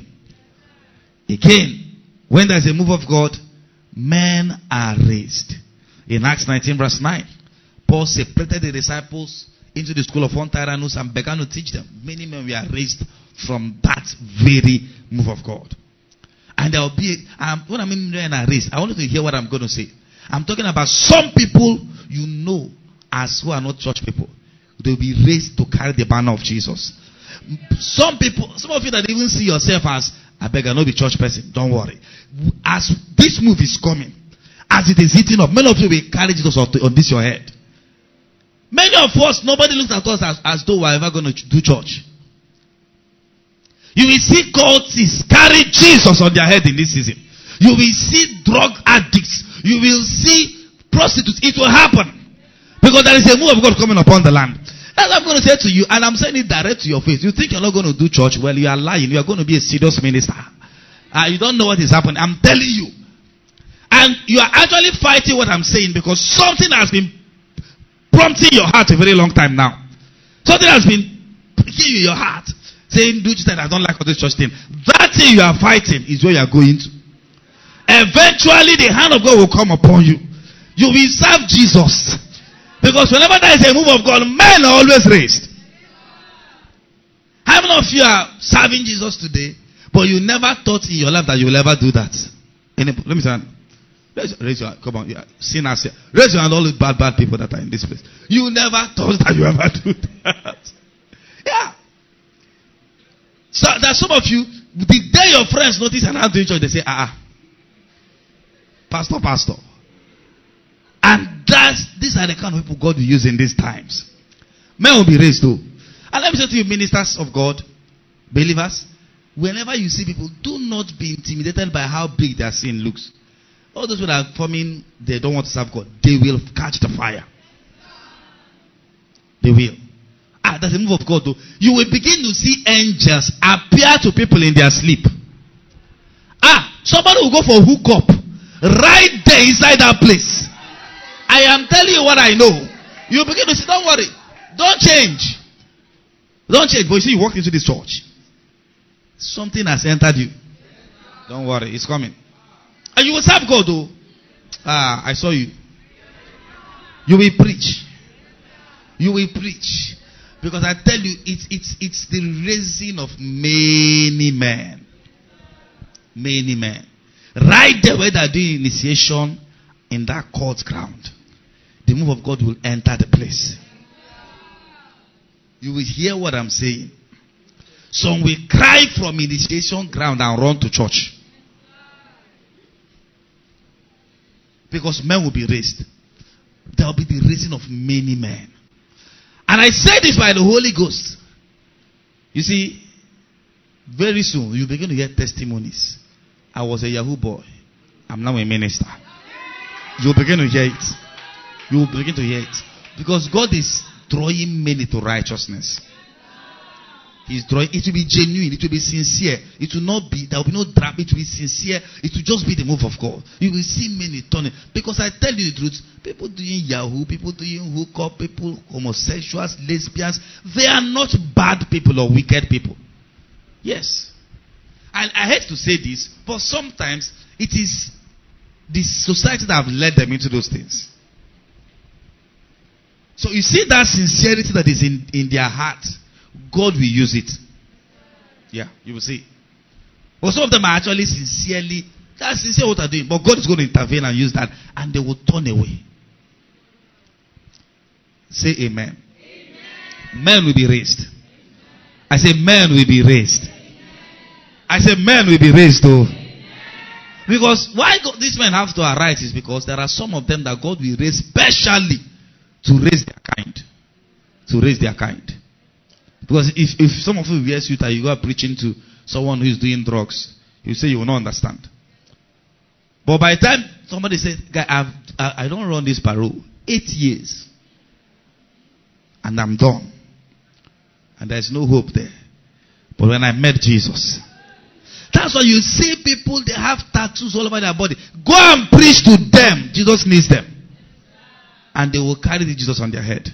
Again, when there's a move of God, men are raised. In Acts 19 verse 9, Paul separated the disciples into the school of one Tyrannus and began to teach them. Many men were raised from that very move of God. And there will be, when I mean men are raised, I want you to hear what I'm going to say. I'm talking about some people you know as who are not church people. They will be raised to carry the banner of Jesus. Some people, some of you that even see yourself as, I beg, I know the church person, don't worry. As this move is coming, as it is hitting up, many of you will carry Jesus on this your head. Many of us, nobody looks at us as though we're ever going to do church. You will see cultists carry Jesus on their head in this season. You will see drug addicts. You will see prostitutes. It will happen. Because there is a move of God coming upon the land. That's what I'm going to say to you. And I'm saying it direct to your face. You think you're not going to do church? Well, you are lying. You are going to be a serious minister. You don't know what is happening. I'm telling you. And you are actually fighting what I'm saying because something has been prompting your heart a very long time now. Something has been pricking your heart. Saying, do that, I don't like all this church thing. That thing you are fighting is where you are going to. Eventually the hand of God will come upon you. You will serve Jesus. Because whenever there is a move of God, men are always raised. How many of you are serving Jesus today, but you never thought in your life that you will ever do that? Let me say, raise your hand. Come on, yeah. Sinners here. Raise your hand, all the bad people that are in this place. You never thought that you ever do that. Yeah. So there's some of you, the day your friends notice and I'm doing church, they say, pastor. And these are the kind of people God will use in these times. Men will be raised too. And let me say to you, ministers of God, believers, whenever you see people, do not be intimidated by how big their sin looks. All those who are forming, they don't want to serve God, they will catch the fire. They will. That's a move of God though. You will begin to see angels appear to people in their sleep. Somebody will go for a hookup right there inside that place. I am telling you what I know. You begin to say, don't worry. Don't change. Don't change. But you see, you walked into this church. Something has entered you. Don't worry. It's coming. And you will serve God though. I saw you. You will preach. You will preach. Because I tell you, it's the raising of many men. Many men. Right there where they're doing initiation in that court ground. The move of God will enter the place. You will hear what I'm saying. Some will cry from initiation ground and run to church. Because men will be raised. There will be the raising of many men. And I say this by the Holy Ghost. You see, very soon you begin to hear testimonies. I was a Yahoo boy. I'm now a minister. You'll begin to hear it. You will begin to hear it. Because God is drawing many to righteousness. He's drawing. It will be genuine. It will be sincere. It will not be, there will be no drama. It will be sincere. It will just be the move of God. You will see many turning. Because I tell you the truth, people doing Yahoo, people doing hookup, people, homosexuals, lesbians, they are not bad people or wicked people. Yes. And I hate to say this, but sometimes it is the society that have led them into those things. So you see that sincerity that is in their heart, God will use it. Yeah, you will see. But some of them are actually sincerely, that's sincere what they're doing, but God is going to intervene and use that, and they will turn away. Say amen. Amen. Men will be raised. I say men will be raised. I say men will be raised though. Because why these men have to arise is because there are some of them that God will raise specially to raise their kind. To raise their kind. Because if some of you wear suit and you go preaching to someone who is doing drugs, you say you will not understand. But by the time somebody says, "Guy, I don't run this parole 8 years, and I'm done, and there's no hope there." But when I met Jesus, that's why you see people, they have tattoos all over their body. Go and preach to them. Jesus needs them. And they will carry the Jesus on their head.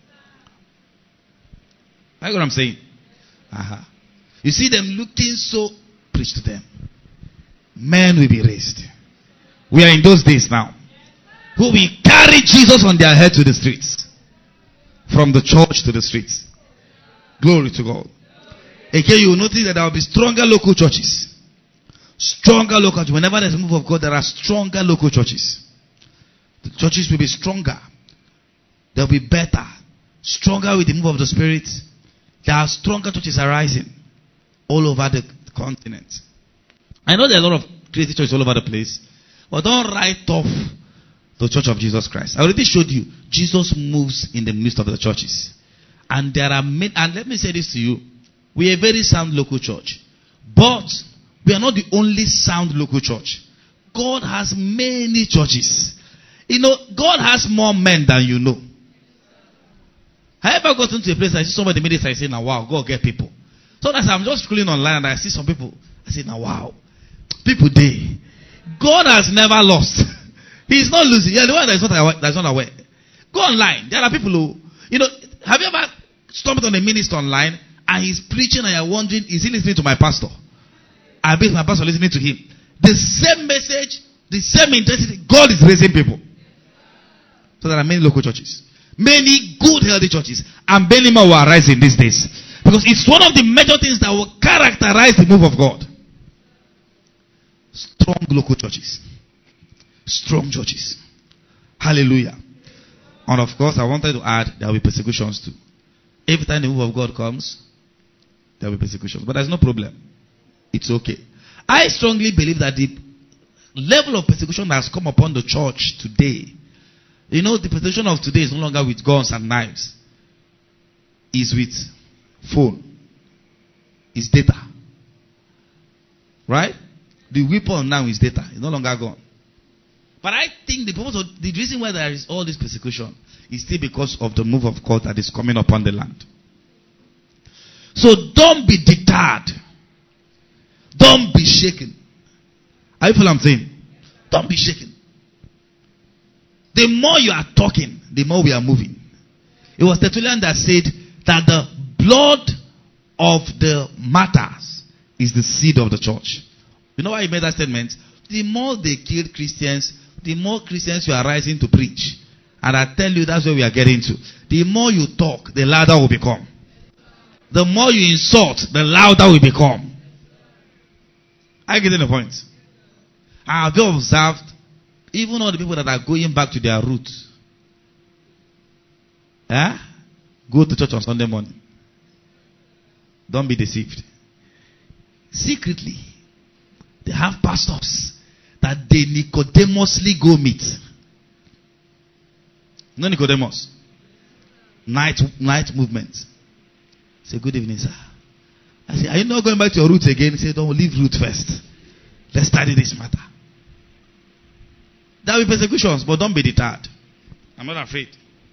You know what I'm saying? You see them looking so, preach to them. Men will be raised. We are in those days now. Who will carry Jesus on their head to the streets. From the church to the streets. Glory to God. Again, you will notice that there will be stronger local churches. Stronger local churches. Whenever there's a move of God, there are stronger local churches. The churches will be stronger. They'll be better. Stronger with the move of the Spirit. There are stronger churches arising all over the continent. I know there are a lot of crazy churches all over the place. But don't write off the Church of Jesus Christ. I already showed you. Jesus moves in the midst of the churches. And there are many, and let me say this to you. We are a very sound local church. But we are not the only sound local church. God has many churches. You know, God has more men than you know. Have you ever gotten to a place I see somebody minister, I say, now wow, God get people. Sometimes I'm just scrolling online and I see some people, I say, now wow, people there. God has never lost. He's not losing. Yeah, the one that's not aware. Go online. There are people who, you know, have you ever stumbled on a minister online and he's preaching and you're wondering, is he listening to my pastor? I bet my pastor listening to him. The same message, the same intensity, God is raising people. So there are many local churches. Many good, healthy churches. And many more will arise in these days. Because it's one of the major things that will characterize the move of God. Strong local churches. Strong churches. Hallelujah. And of course, I wanted to add, there will be persecutions too. Every time the move of God comes, there will be persecutions. But there's no problem. It's okay. I strongly believe that the level of persecution that has come upon the church today, you know, the persecution of today is no longer with guns and knives. It's with phone. It's data. Right? The weapon now is data. It's no longer gone. But I think the reason why there is all this persecution is still because of the move of God that is coming upon the land. So don't be deterred. Don't be shaken. Are you following what I'm saying? Don't be shaken. The more you are talking, the more we are moving. It was Tertullian that said that the blood of the martyrs is the seed of the church. You know why he made that statement? The more they killed Christians, the more Christians you are rising to preach. And I tell you, that's where we are getting to. The more you talk, the louder will become. The more you insult, the louder will become. Are you getting the point? I have observed, even all the people that are going back to their roots, go to church on Sunday morning. Don't be deceived. Secretly, they have pastors that they Nicodemously go meet. No Nicodemus. Night movement. Say, good evening, sir. I say, are you not going back to your roots again? He said, don't leave root first. Let's study this matter. There will be persecutions, but don't be deterred. I'm not afraid.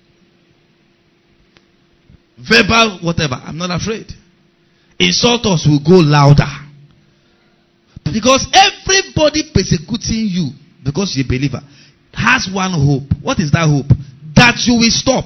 Verbal, whatever, I'm not afraid. Insult us will go louder. Because everybody persecuting you, because you're a believer, has one hope. What is that hope? That you will stop.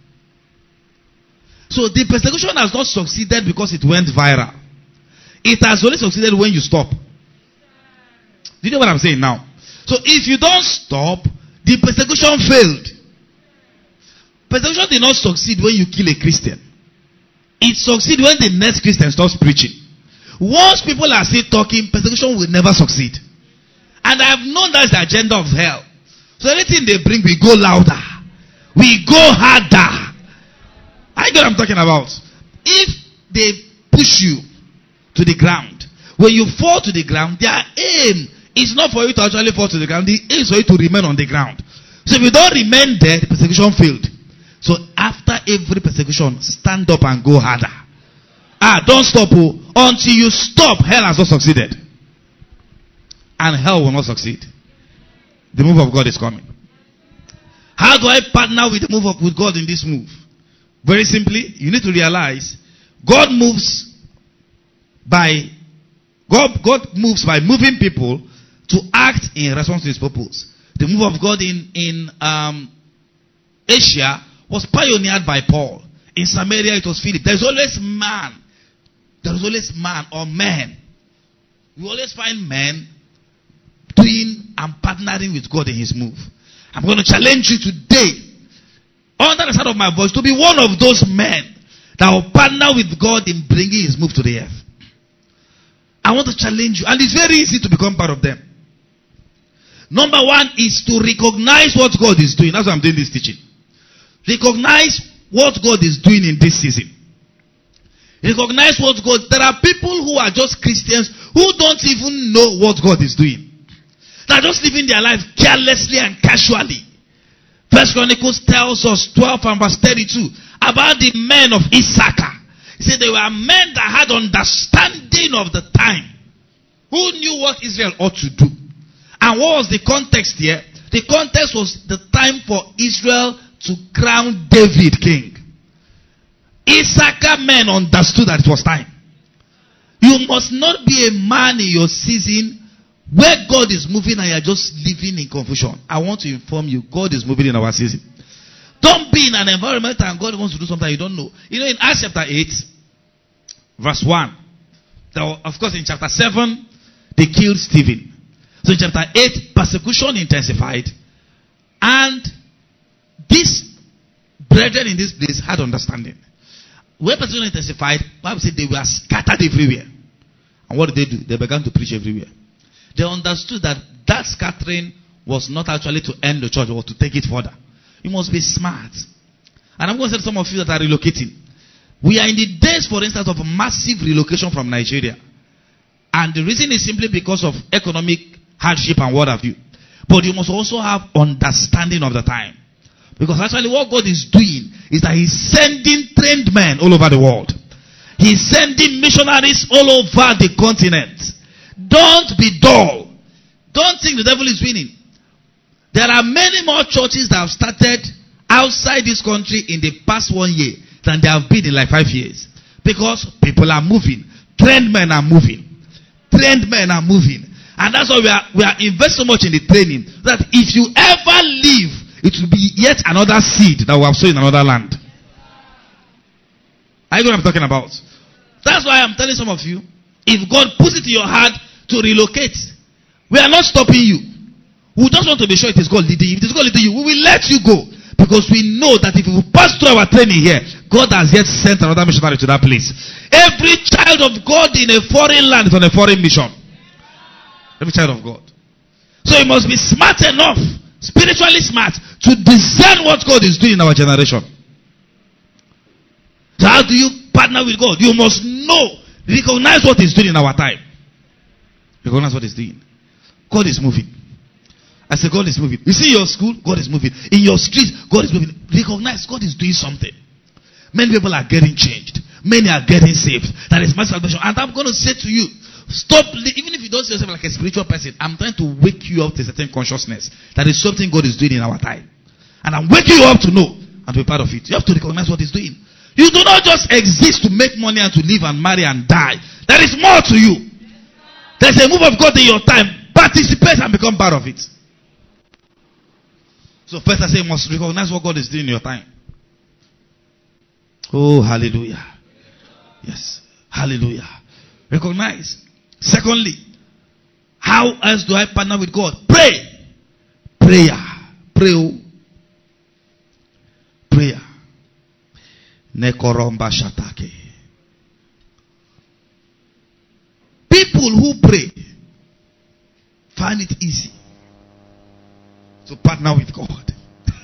So the persecution has not succeeded because it went viral. It has only succeeded when you stop. Do you know what I'm saying now? So if you don't stop, the persecution failed. Persecution did not succeed when you kill a Christian. It succeeds when the next Christian stops preaching. Once people are still talking, persecution will never succeed. And I have known that's the agenda of hell. So anything they bring, we go louder. We go harder. I get what I'm talking about. If they push you to the ground, when you fall to the ground, their aim is not for you to actually fall to the ground. The aim is for you to remain on the ground. So if you don't remain there, the persecution failed. So after every persecution, stand up and go harder. Don't stop. Until you stop, hell has not succeeded. And hell will not succeed. The move of God is coming. How do I partner with the move of with God in this move? Very simply, you need to realize God moves by moving people to act in response to his purpose. The move of God in Asia was pioneered by Paul. In Samaria it was Philip. There is always man. There is always man or men. You always find men doing and partnering with God in his move. I'm going to challenge you today, under the sound of my voice, to be one of those men that will partner with God in bringing his move to the earth. I want to challenge you, and it's very easy to become part of them. Number one is to recognize what God is doing. That's why I'm doing this teaching. Recognize what God is doing in this season. Recognize what God... There are people who are just Christians who don't even know what God is doing. They're just living their life carelessly and casually. First Chronicles tells us 12 and verse 32 about the men of Issachar. He said they were men that had understanding of the time, who knew what Israel ought to do. And what was the context here? The context was the time for Israel to crown David king. Issachar men understood that it was time. You must not be a man in your season where God is moving and you are just living in confusion. I want to inform you, God is moving in our season. Don't be in an environment and God wants to do something you don't know. You know, in Acts chapter 8, verse 1, of course in chapter 7, they killed Stephen. So in chapter 8, persecution intensified. And these brethren in this place had understanding. When persecution intensified, the Bible said they were scattered everywhere. And what did they do? They began to preach everywhere. They understood that scattering was not actually to end the church or to take it further. You must be smart. And I'm going to say to some of you that are relocating. We are in the days, for instance, of massive relocation from Nigeria. And the reason is simply because of economic hardship and what have you. But you must also have understanding of the time. Because actually what God is doing is that he's sending trained men all over the world. He's sending missionaries all over the continent. Don't be dull. Don't think the devil is winning. There are many more churches that have started outside this country in the past 1 year than there have been in like 5 years. Because people are moving. Trained men are moving. Trained men are moving. And that's why we are investing so much in the training. That if you ever leave, it will be yet another seed that we have sown in another land. Are you know what I'm talking about? That's why I'm telling some of you, if God puts it in your heart to relocate, we are not stopping you. We just want to be sure it is God leading you. If it is God leading you, we will let you go. Because we know that if we pass through our training here, God has yet sent another missionary to that place. Every child of God in a foreign land is on a foreign mission. Every child of God. So you must be smart enough, spiritually smart, to discern what God is doing in our generation. So how do you partner with God? You must know, recognize what he's doing in our time. Recognize what he's doing. God is moving. I say God is moving. You see your school, God is moving. In your streets, God is moving. Recognize God is doing something. Many people are getting changed. Many are getting saved. That is my salvation. And I'm going to say to you, stop, even if you don't see yourself like a spiritual person, I'm trying to wake you up to a certain consciousness. That is something God is doing in our time. And I'm waking you up to know and to be part of it. You have to recognize what He's doing. You do not just exist to make money and to live and marry and die. There is more to you. There's a move of God in your time. Participate and become part of it. So first I say you must recognize what God is doing in your time. Oh, hallelujah. Yes. Hallelujah. Recognize. Secondly, how else do I partner with God? Pray. Prayer. Pray. Prayer. Nekoromba shatake. People who pray find it easy to partner with God.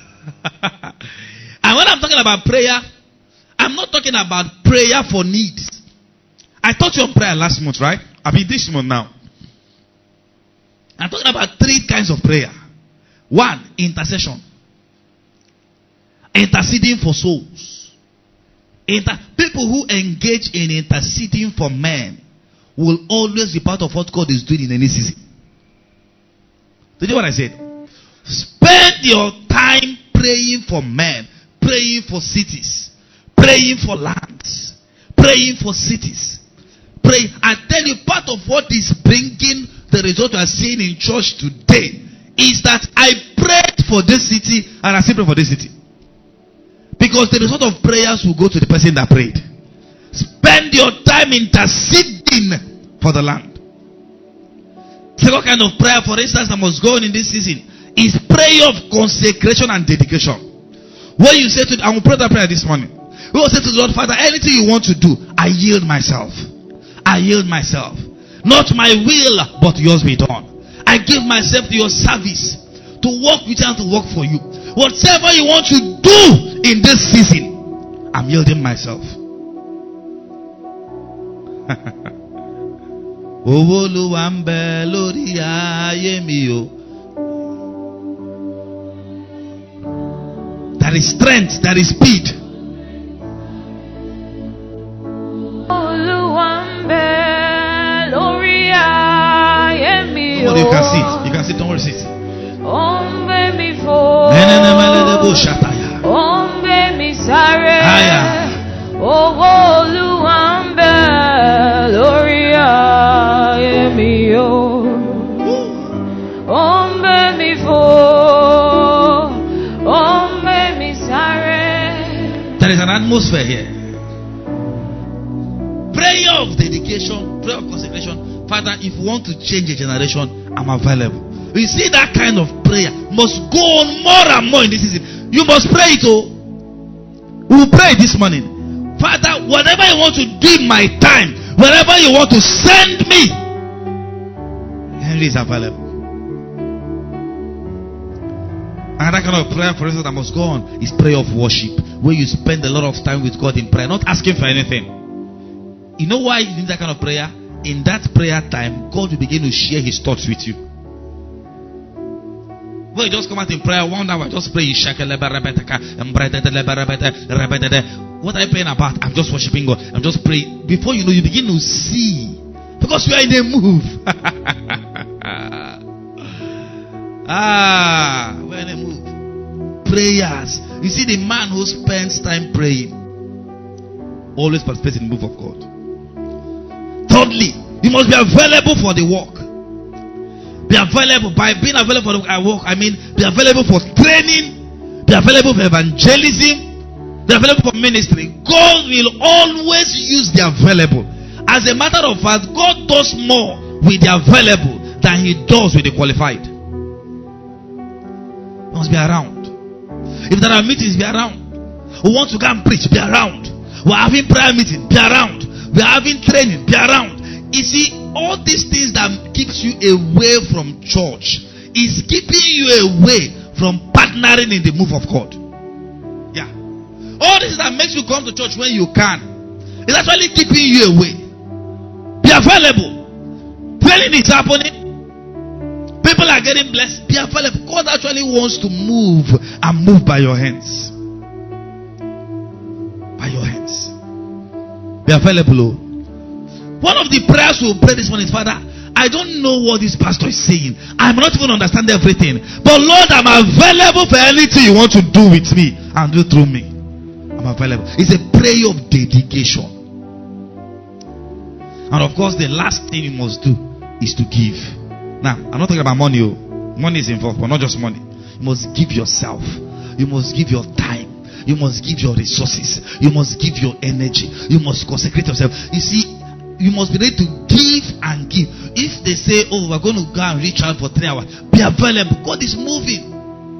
And when I'm talking about prayer, I'm not talking about prayer for needs. I taught you on prayer last month, right? I mean this month now. I'm talking about 3 kinds of prayer. 1, intercession. Interceding for souls. People who engage in interceding for men will always be part of what God is doing in any season. Did you hear what I said? Spend your time praying for men, praying for cities, praying for lands, praying for cities. Pray. I tell you, part of what is bringing the result you are seeing in church today is that I prayed for this city and I still pray for this city. Because the result of prayers will go to the person that prayed. Spend your time interceding for the land. Second kind of prayer, for instance, that must go on in this season is prayer of consecration and dedication. When you say to, I will pray that prayer this morning. We will say to the Lord, Father, anything you want to do, I yield myself. I yield myself. Not my will, but yours be done. I give myself to your service, to work with you and to work for you. Whatever you want to do in this season, I'm yielding myself. There is strength, there is speed. You can sit. You can sit. Don't worry, sit. There is an atmosphere here. Prayer of dedication, prayer of consecration. Father, if you want to change a generation, I'm available. You see, that kind of prayer must go on more and more in this season. You must pray it. Oh, we will pray this morning. Father, whatever you want to do in my time, wherever you want to send me, Henry is available. Another kind of prayer, for instance, that must go on is prayer of worship, where you spend a lot of time with God in prayer, not asking for anything. You know why you need that kind of prayer? In that prayer time, God will begin to share His thoughts with you. When you just come out in prayer, one hour, just pray. What are you praying about? I'm just worshiping God. I'm just praying. Before you know, you begin to see. Because you are in a move. We're in a move. Prayers. You see, the man who spends time praying always participates in the move of God. Thirdly, you must be available for the work. Be available. By being available for the work, I mean be available for training, be available for evangelism, be available for ministry. God will always use the available. As a matter of fact, God does more with the available than He does with the qualified. You must be around. If there are meetings, be around. We want to go and preach, be around. We're having prayer meeting, be around. We're having training, be around. You see, all these things that keeps you away from church is keeping you away from partnering in the move of God. Yeah. All this that makes you come to church when you can is actually keeping you away. Be available. Training is happening. People are getting blessed. Be available. God actually wants to move and move by your hands. By your hands. Be available. One of the prayers we'll pray this morning is, Father, I don't know what this pastor is saying. I'm not even understanding everything. But Lord, I'm available for anything you want to do with me and do through me. I'm available. It's a prayer of dedication. And of course, the last thing you must do is to give. Now, I'm not talking about money. Money is involved, but not just money. You must give yourself. You must give your time. You must give your resources. You must give your energy. You must consecrate yourself. You see, you must be ready to give and give. If they say, oh, we're going to go and reach out for 3 hours, be available. God is moving.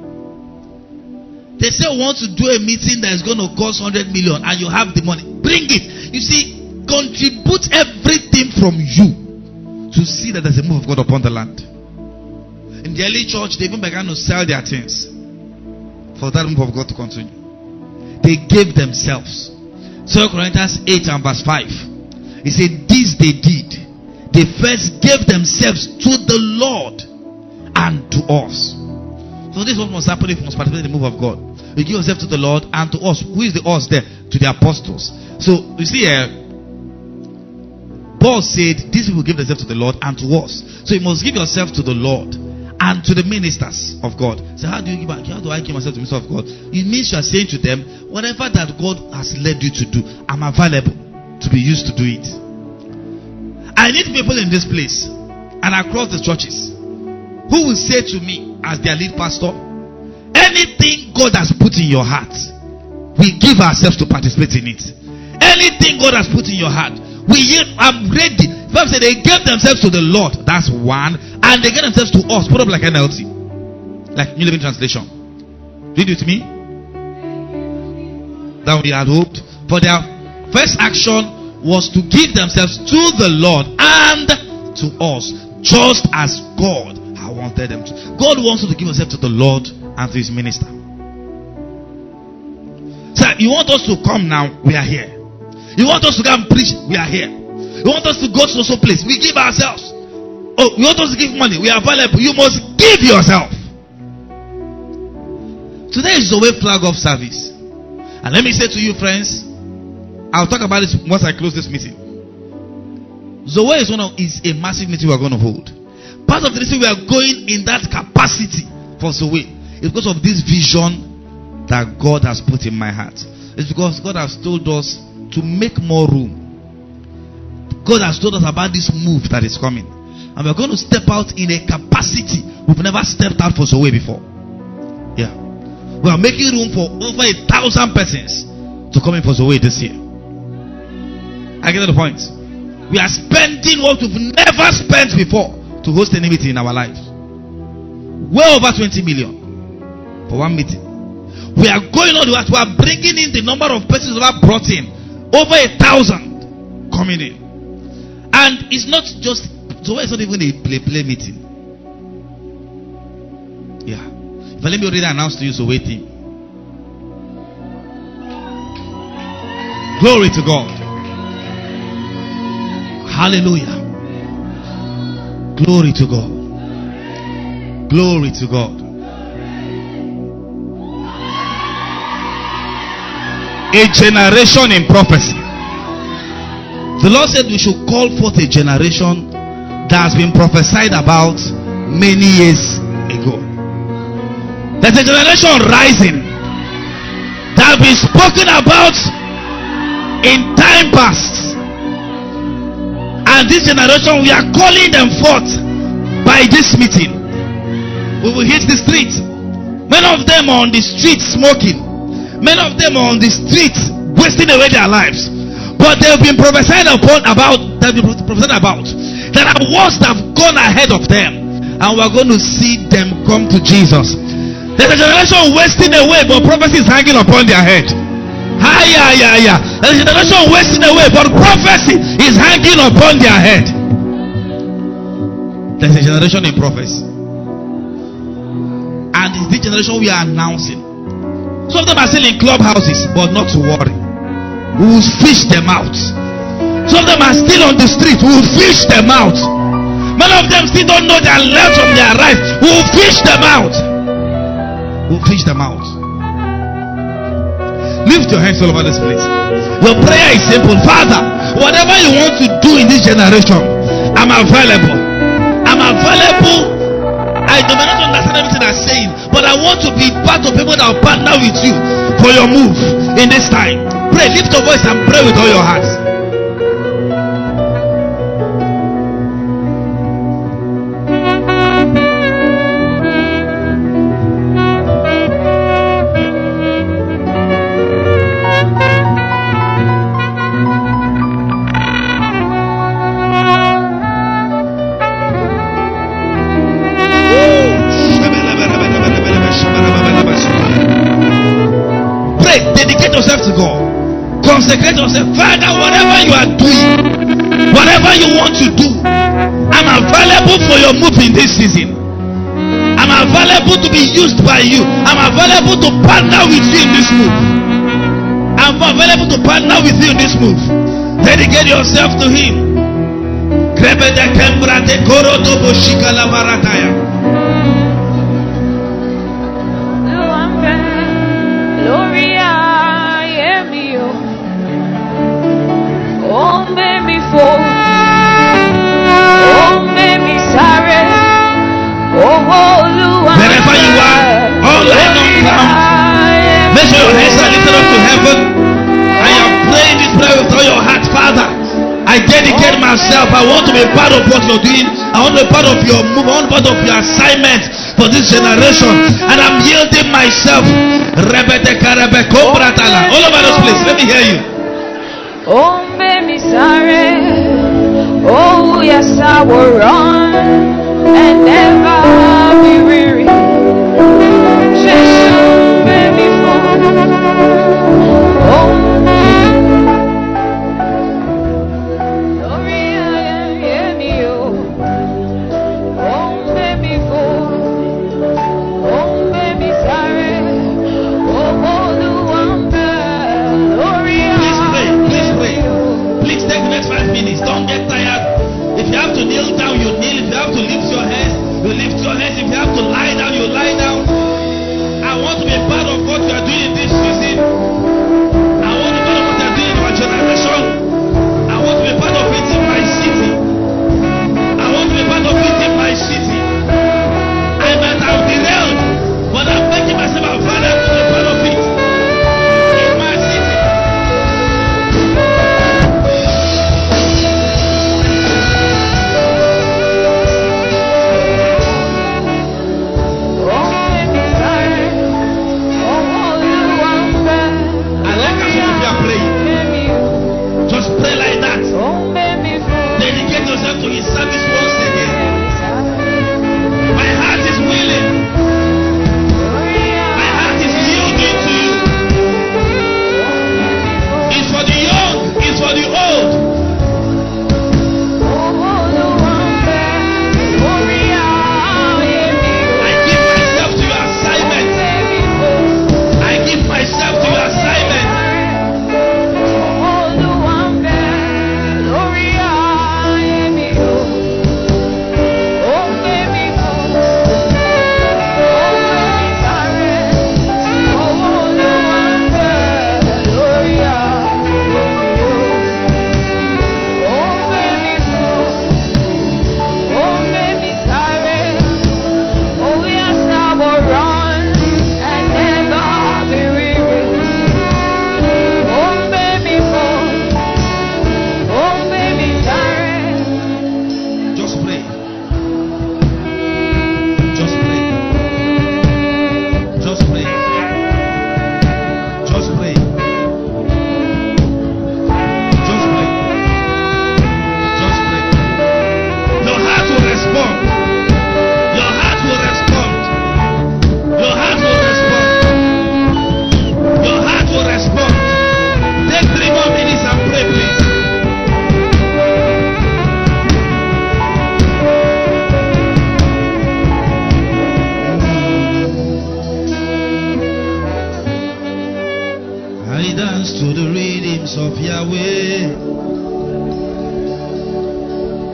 They say we want to do a meeting that is going to cost 100 million and you have the money. Bring it. You see, contribute everything from you to see that there's a move of God upon the land. In the early church, they even began to sell their things for that move of God to continue. They gave themselves. 2 Corinthians 8 and verse 5. He said, this they did. They first gave themselves to the Lord and to us. So this is what must happen if you must participate in the move of God. You give yourself to the Lord and to us. Who is the us there? To the apostles. So you see here, Paul said, these people give themselves to the Lord and to us. So you must give yourself to the Lord and to the ministers of God. So how do I give myself to the ministers of God? It means you are saying to them, whatever that God has led you to do, I'm available to be used to do it. I need people in this place and across the churches who will say to me as their lead pastor, anything God has put in your heart, we give ourselves to participate in it. Anything God has put in your heart, I'm ready. First said they gave themselves to the Lord. That's one. And they gave themselves to us. Put up like NLT. Like New Living Translation. Read it with me. That we had hoped. For their first action was to give themselves to the Lord and to us. Just as God had wanted them to. God wants you to give yourself to the Lord and to His minister. So you want us to come now? We are here. You want us to go and preach? We are here. You want us to go to some place? We give ourselves. Oh, you want us to give money? We are available. You must give yourself. Today is the way flag off service. And let me say to you, friends, I'll talk about this once I close this meeting. Zoe is a massive meeting we are going to hold. Part of the reason we are going in that capacity for Zoe is because of this vision that God has put in my heart. It's because God has told us to make more room. God has told us about this move that is coming. And we're going to step out in a capacity we've never stepped out for Zoe before. Yeah. We are making room for over 1,000 persons to come in for Zoe this year. I get the point. We are spending what we've never spent before to host any meeting in our lives. Well over 20 million for one meeting. We are going on. We are bringing in the number of persons we have brought in. Over 1,000 coming in. And it's not just, so it's not even a play meeting. Yeah. But let me already announce to you, so waiting. Glory to God. Hallelujah. Glory to God. Glory to God. A generation in prophecy. The Lord said we should call forth a generation that has been prophesied about many years ago. There's a generation rising that has been spoken about in time past. And this generation, we are calling them forth by this meeting. We will hit the streets. Many of them are on the streets smoking. Many of them are on the streets wasting away their lives. But they've been prophesied about that are ones that have gone ahead of them. And we're going to see them come to Jesus. There's a generation wasting away, but prophecy is hanging upon their head. There's a generation wasting away, but prophecy is hanging upon their head. There's a generation in prophecy. And it's this generation we are announcing. Some of them are still in clubhouses, but not to worry. We will fish them out. Some of them are still on the street. We will fish them out. Many of them still don't know their left from their right. We'll fish them out. We'll fish them out. Lift your hands all over this place. Your prayer is simple. Father, whatever you want to do in this generation, I'm available. I'm available. I do not understand everything I'm saying, but I want to be part of people that will partner with you for your move in this time. Pray, lift your voice and pray with all your hearts. Dedicate yourself to God. Consecrate yourself. Father, whatever you are doing, whatever you want to do, I'm available for your move in this season. I'm available to be used by you. I'm available to partner with you in this move. I'm available to partner with you in this move. Dedicate yourself to Him. Wherever you are, all I know now, make sure your hands are lifted up to heaven and you are praying this prayer with all your heart. Father, I dedicate myself. I want to be part of what you're doing. I want to be part of your move. I want to be part of your assignment for this generation, and I'm yielding myself. All over this place, let me hear you. Oh, baby, sorry. Oh, yes, I will run and never be weary. Just baby, oh, glory, I am you. Oh, baby, sorry. Oh, the wonder. Glory, please pray. Please take the next 5 minutes. Don't get tired. If you have to kneel down, you kneel. If you have to lift your hands, you lift your hands. If you have to lie down, you lie down. I want to be part of what you are doing in this season. I want to be part of what you are doing in our generation. I want to be part of it in my city. I want to be part of it in my city. I might have derailed, but I'm making myself available to be part of it in my city.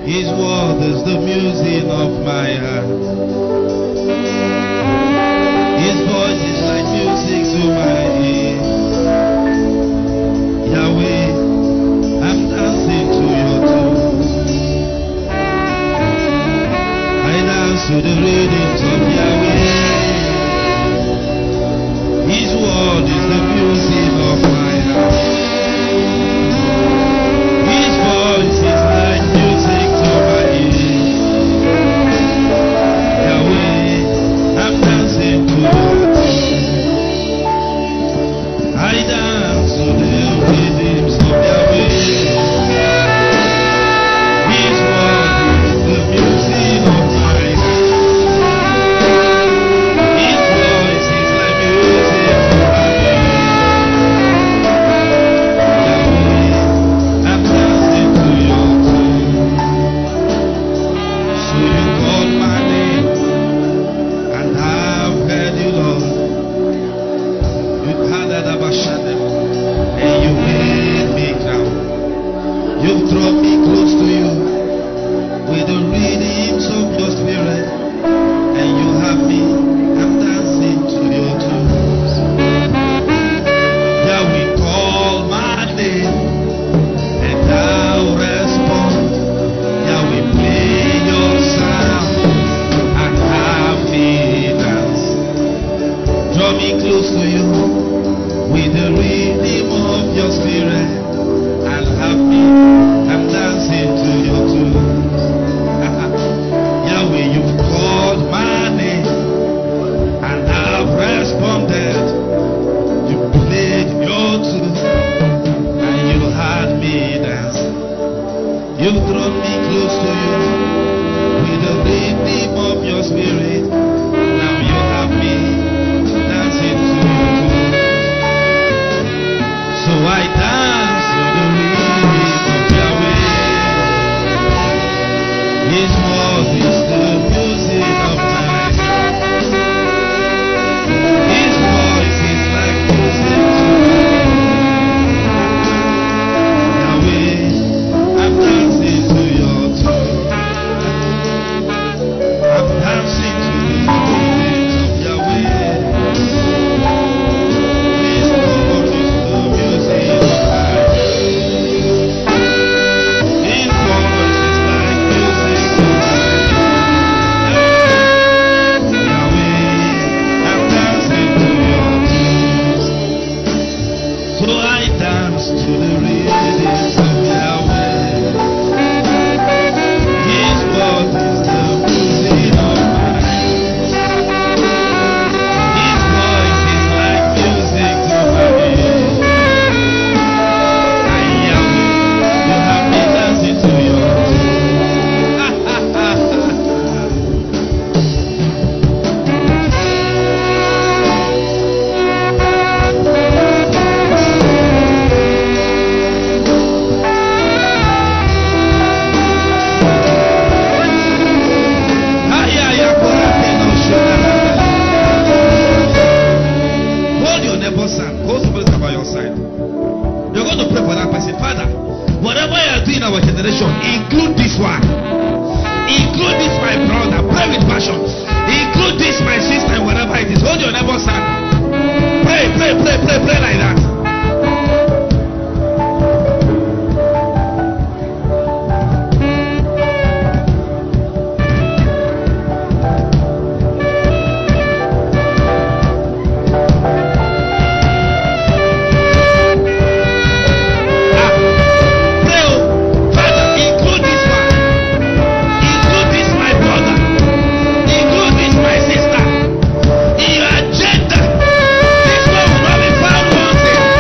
His word is the music of my heart. His voice is like music to my ear. Yahweh, I'm dancing to your tune. I dance to the rhythms of Yahweh. His word is the music of my heart. His voice is like music to my ear. Yahweh, I'm dancing to your tune. I dance to the rhythms of Yahweh. His word is the music of my heart. His voice is like music to my ear. Yahweh, I'm dancing to your tune. So you called my name, and I've heard you, Lord. You've had that Abashadem, and you made me crown. You've drawn me close to you with the rhythms of your spirit, and you have me. I'm dancing to your tunes. Yahweh, call my name, and I'll respond. Yahweh, play your sound and have me dance. Draw me close to you with the rhythm of your spirit and have me. I'm dancing to your tunes. Yahweh, you've called my name and I've responded. You played your tune and you had me dance. You've drawn me close to you with the rhythm of your spirit. Now you have me dancing to your tune. So I dance to the rhythm of Yahweh. His word is the music of my heart. His voice is like music to my ear. Yahweh, I'm dancing to your tune. I'm dancing to the rhythms of Yahweh. His word is the music of my heart. His voice is like music to my ear. Yahweh, I'm dancing to your tunes. So I dance to the rhythms of Yahweh. His word is the music of my heart. His voice is like music to my ear. And Yahweh, you have me dancing to your tune. Hold your neighbor's hand. Hold somebody by your side. You're going to pray for that person. Father, whatever you are doing in our generation, include this one. Include this, my brother. Pray with passion. Include this, my sister, whatever it is. Hold your neighbor's hand. Pray, pray, pray, pray, pray like that. Pray, oh, Father, include this one. Include this, my brother. Include this, my sister. In your agenda, this one will not be found wanting.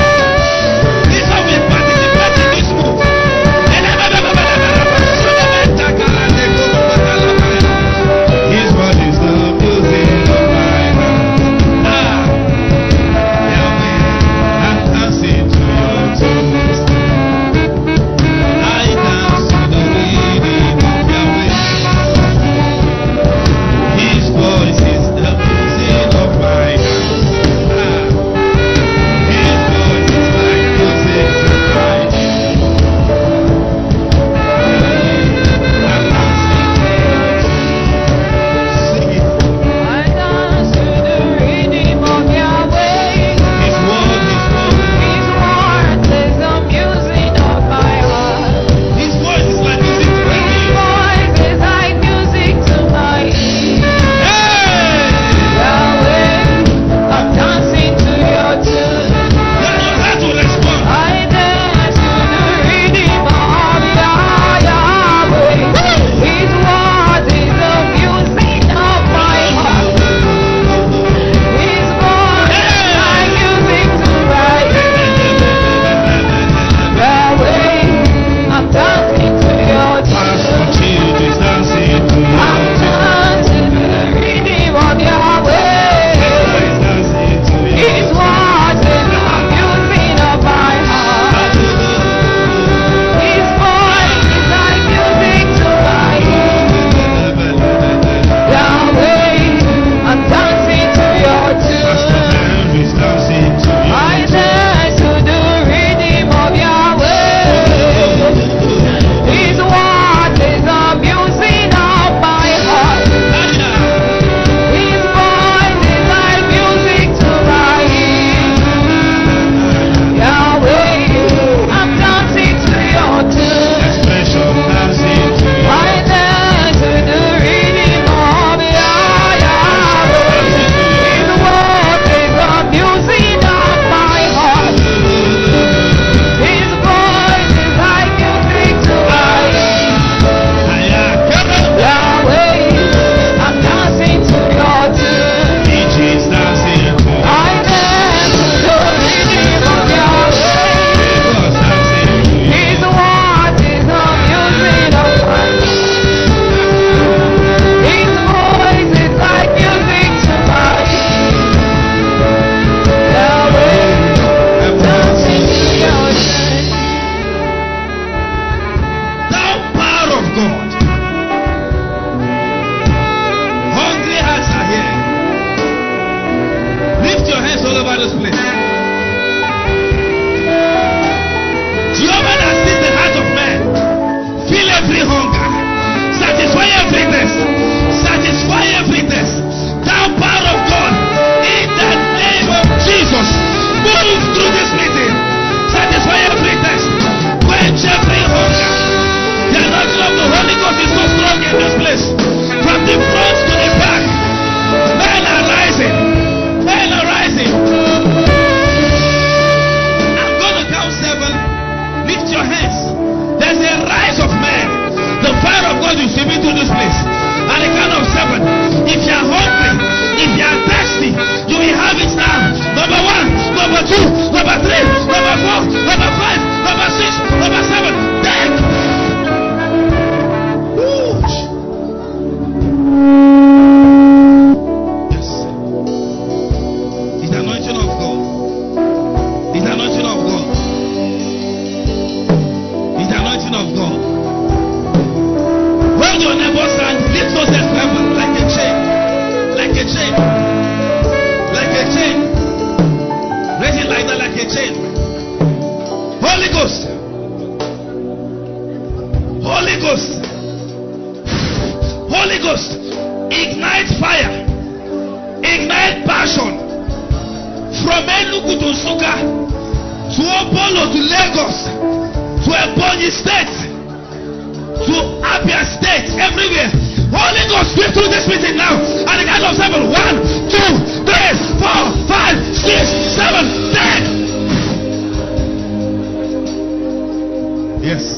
Holy Ghost. Holy Ghost. Ignite fire. Ignite passion. From Enugu to Nsukka, to Opolo to Lagos, to Ebonyi State, to Abia State, everywhere. Holy Ghost, sweep through this meeting now. And the count of 7. 1, 2, 3, 4, 5, 6, 7, 10. Yes.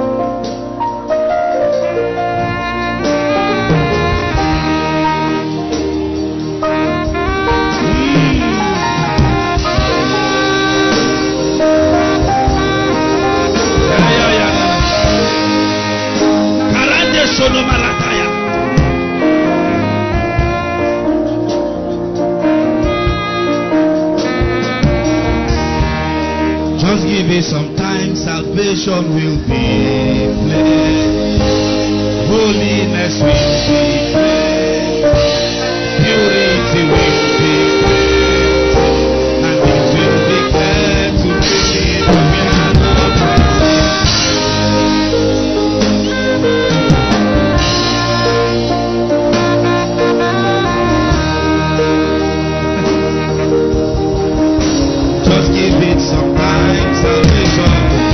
Just give it some time, salvation will be played. Holiness will be played. Purity will be played. And it will be clear to believe we are not Just give it some time, salvation.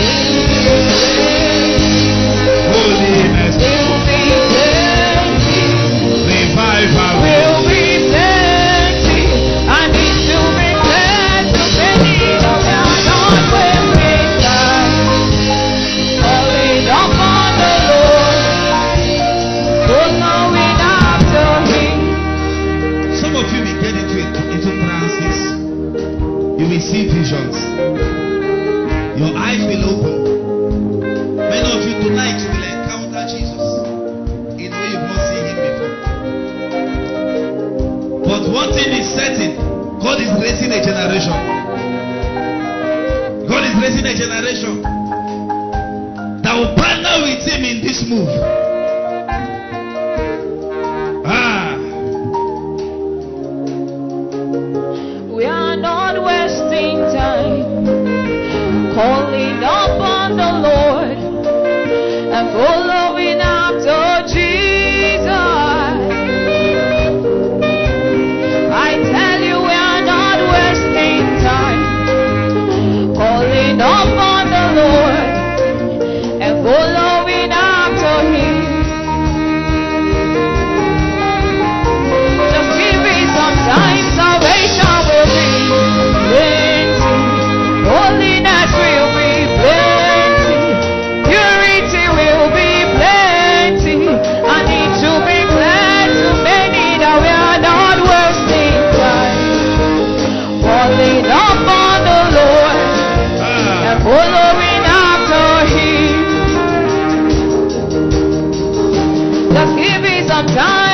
Holiness will be plenty. revival Will be plenty. I need to be glad to many that we are not wasting time. Calling upon the Lord, following after Him. Some of you will get into trances. You will see visions. Your eyes will open. Many of you tonight will encounter Jesus in a way you've not seen him before. But one thing is certain: God is raising a generation. God is raising a generation that will partner with him in this move. We are not wasting time, calling upon the Lord and following after Jesus. I tell you, we are not wasting time, calling upon the Lord and following after Him. Just give me some time, salvation will be plenty, holiness will be plenty, purity will be plenty. I need to be glad to many that we are not wasting time, calling upon the Lord and following after Him. Just give me some time.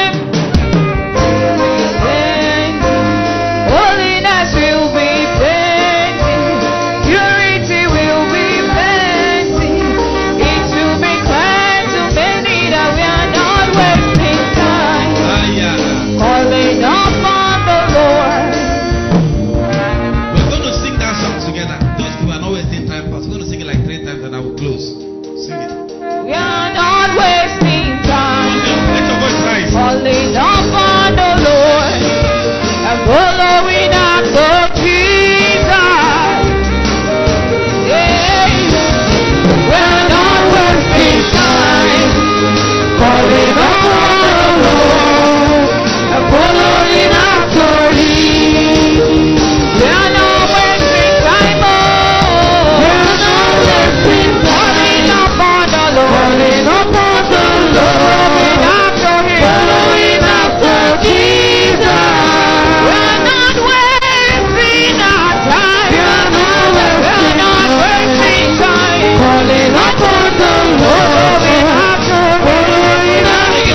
Holiness will be plenty, purity will be plenty. It will be clear to many that we are not wasting time, calling upon the Lord. We're going to sing that song together. Those people are not wasting time, but we're going to sing it like 3 times and I will close. Sing it. We are not wasting time, Let your voice rise. calling upon the Lord and following after Jesus. Yeah. We're not wasting time, calling upon the Lord and following after Him. We're not wasting time, oh. We're not wasting time, calling upon the Lord, following after Him, following after Jesus. We're not wasting our time. We're not wasting time, calling upon the Lord, following after Him.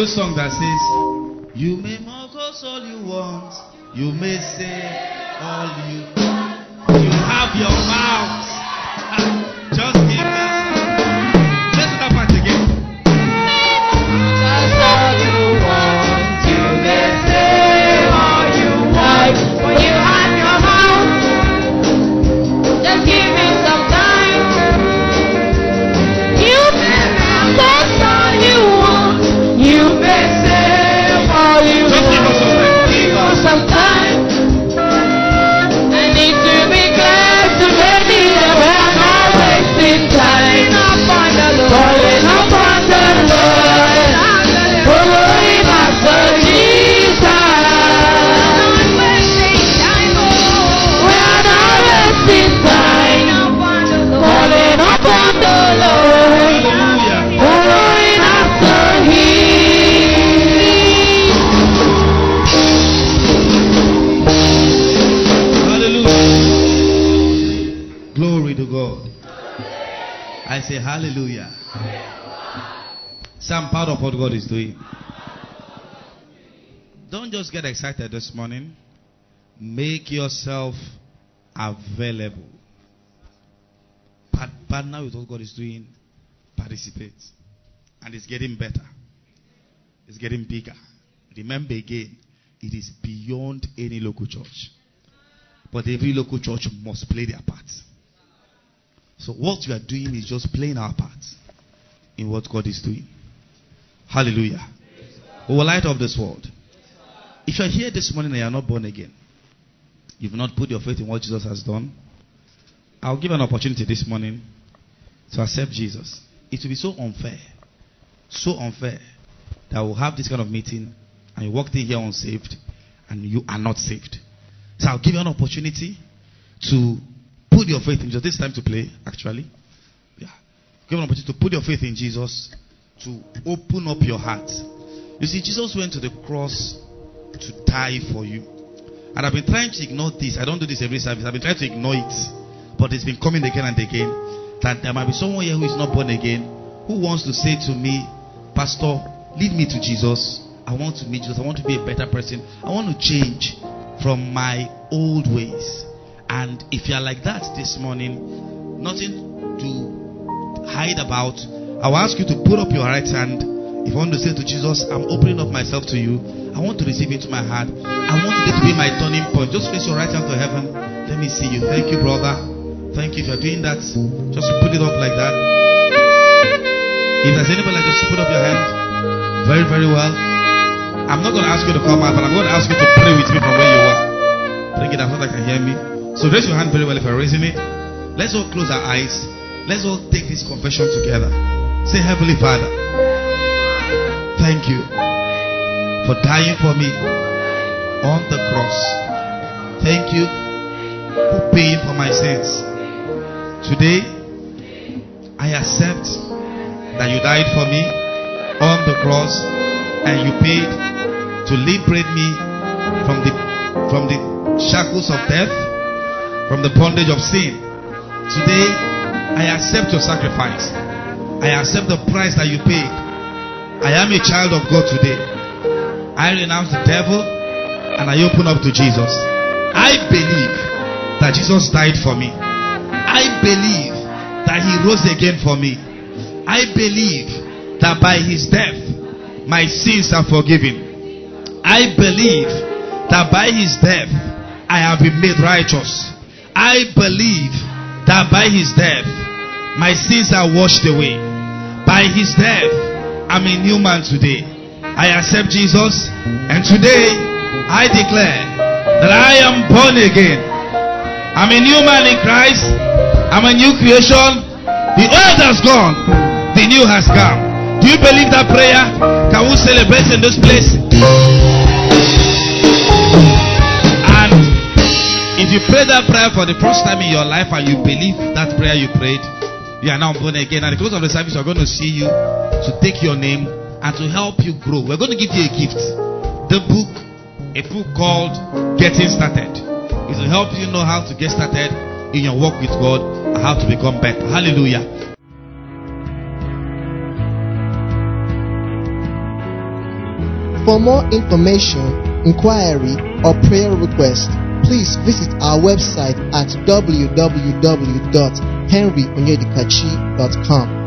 those songs that says, you may mock us all you want, you may say all you want. You have your mouth. Just give me some. Let's do that part again. That's all you want. You may say all you want. When you have your mouth, just give me some time. You may that's all you want. You may say all you Just give us some want. time. Give us some time. I need to be glad to let it around. Not wasting time. Falling upon the Lord. Following after Jesus. We are not wasting time. Falling upon the Lord. Hallelujah. Following after Him. Hallelujah. Glory to God. I say hallelujah. So I'm proud of what God is doing. Don't just get excited this morning. Make yourself available. Partner with what God is doing. Participate. And it's getting better. It's getting bigger. Remember again, it is beyond any local church. But every local church must play their part. So what we are doing is just playing our part in what God is doing. Hallelujah. We will light up this world. If you are here this morning and you are not born again, you've not put your faith in what Jesus has done, I'll give an opportunity this morning to accept Jesus. It will be so unfair that we'll have this kind of meeting and you walked in here unsaved and you are not saved. So I'll give you an opportunity to put your faith in Jesus. This is time to play, actually. Yeah. Give an opportunity to put your faith in Jesus, to open up your heart. You see, Jesus went to the cross to die for you. And I've been trying to ignore this. I don't do this every service. I've been trying to ignore it. But it's been coming again and again. That there might be someone here who is not born again, who wants to say to me, Pastor, lead me to Jesus. I want to meet Jesus. I want to be a better person. I want to change from my old ways. And if you are like that this morning, nothing to hide about. I will ask you to put up your right hand. If you want to say to Jesus, I'm opening up myself to you. I want to receive into my heart. I want today to be my turning point. Just raise your right hand to heaven. Let me see you. Thank you, brother. Thank you. If you're doing that, just put it up like that. If there's anybody like, just put up your hand. Very, very well. I'm not going to ask you to come out, but I'm going to ask you to pray with me from where you are. Bring it up so that I can hear me. So raise your hand very well if you're raising it. Let's all close our eyes. Let's all take this confession together. Say, Heavenly Father, thank you for dying for me on the cross. Thank you for paying for my sins. Today, I accept that you died for me on the cross and you paid to liberate me from the shackles of death, from the bondage of sin. Today, I accept your sacrifice. I accept the price that you paid. I am a child of God today. I renounce the devil and I open up to Jesus. I believe that Jesus died for me. I believe that He rose again for me. I believe that by His death, my sins are forgiven. I believe that by His death, I have been made righteous. I believe that by His death, my sins are washed away. By His death, I'm a new man today. I accept Jesus, and today I declare that I am born again. I'm a new man in Christ. I'm a new creation. The old has gone, the new has come. Do you believe that prayer? Can we celebrate in this place? And if you pray that prayer for the first time in your life and you believe that prayer you prayed, you are now born again. At the close of the service, we're going to see you to take your name and to help you grow. We're going to give you a gift. A book called Getting Started. It will help you know how to get started in your walk with God and how to become better. Hallelujah. For more information, inquiry, or prayer request, please visit our website at www.henryonyedikachi.com.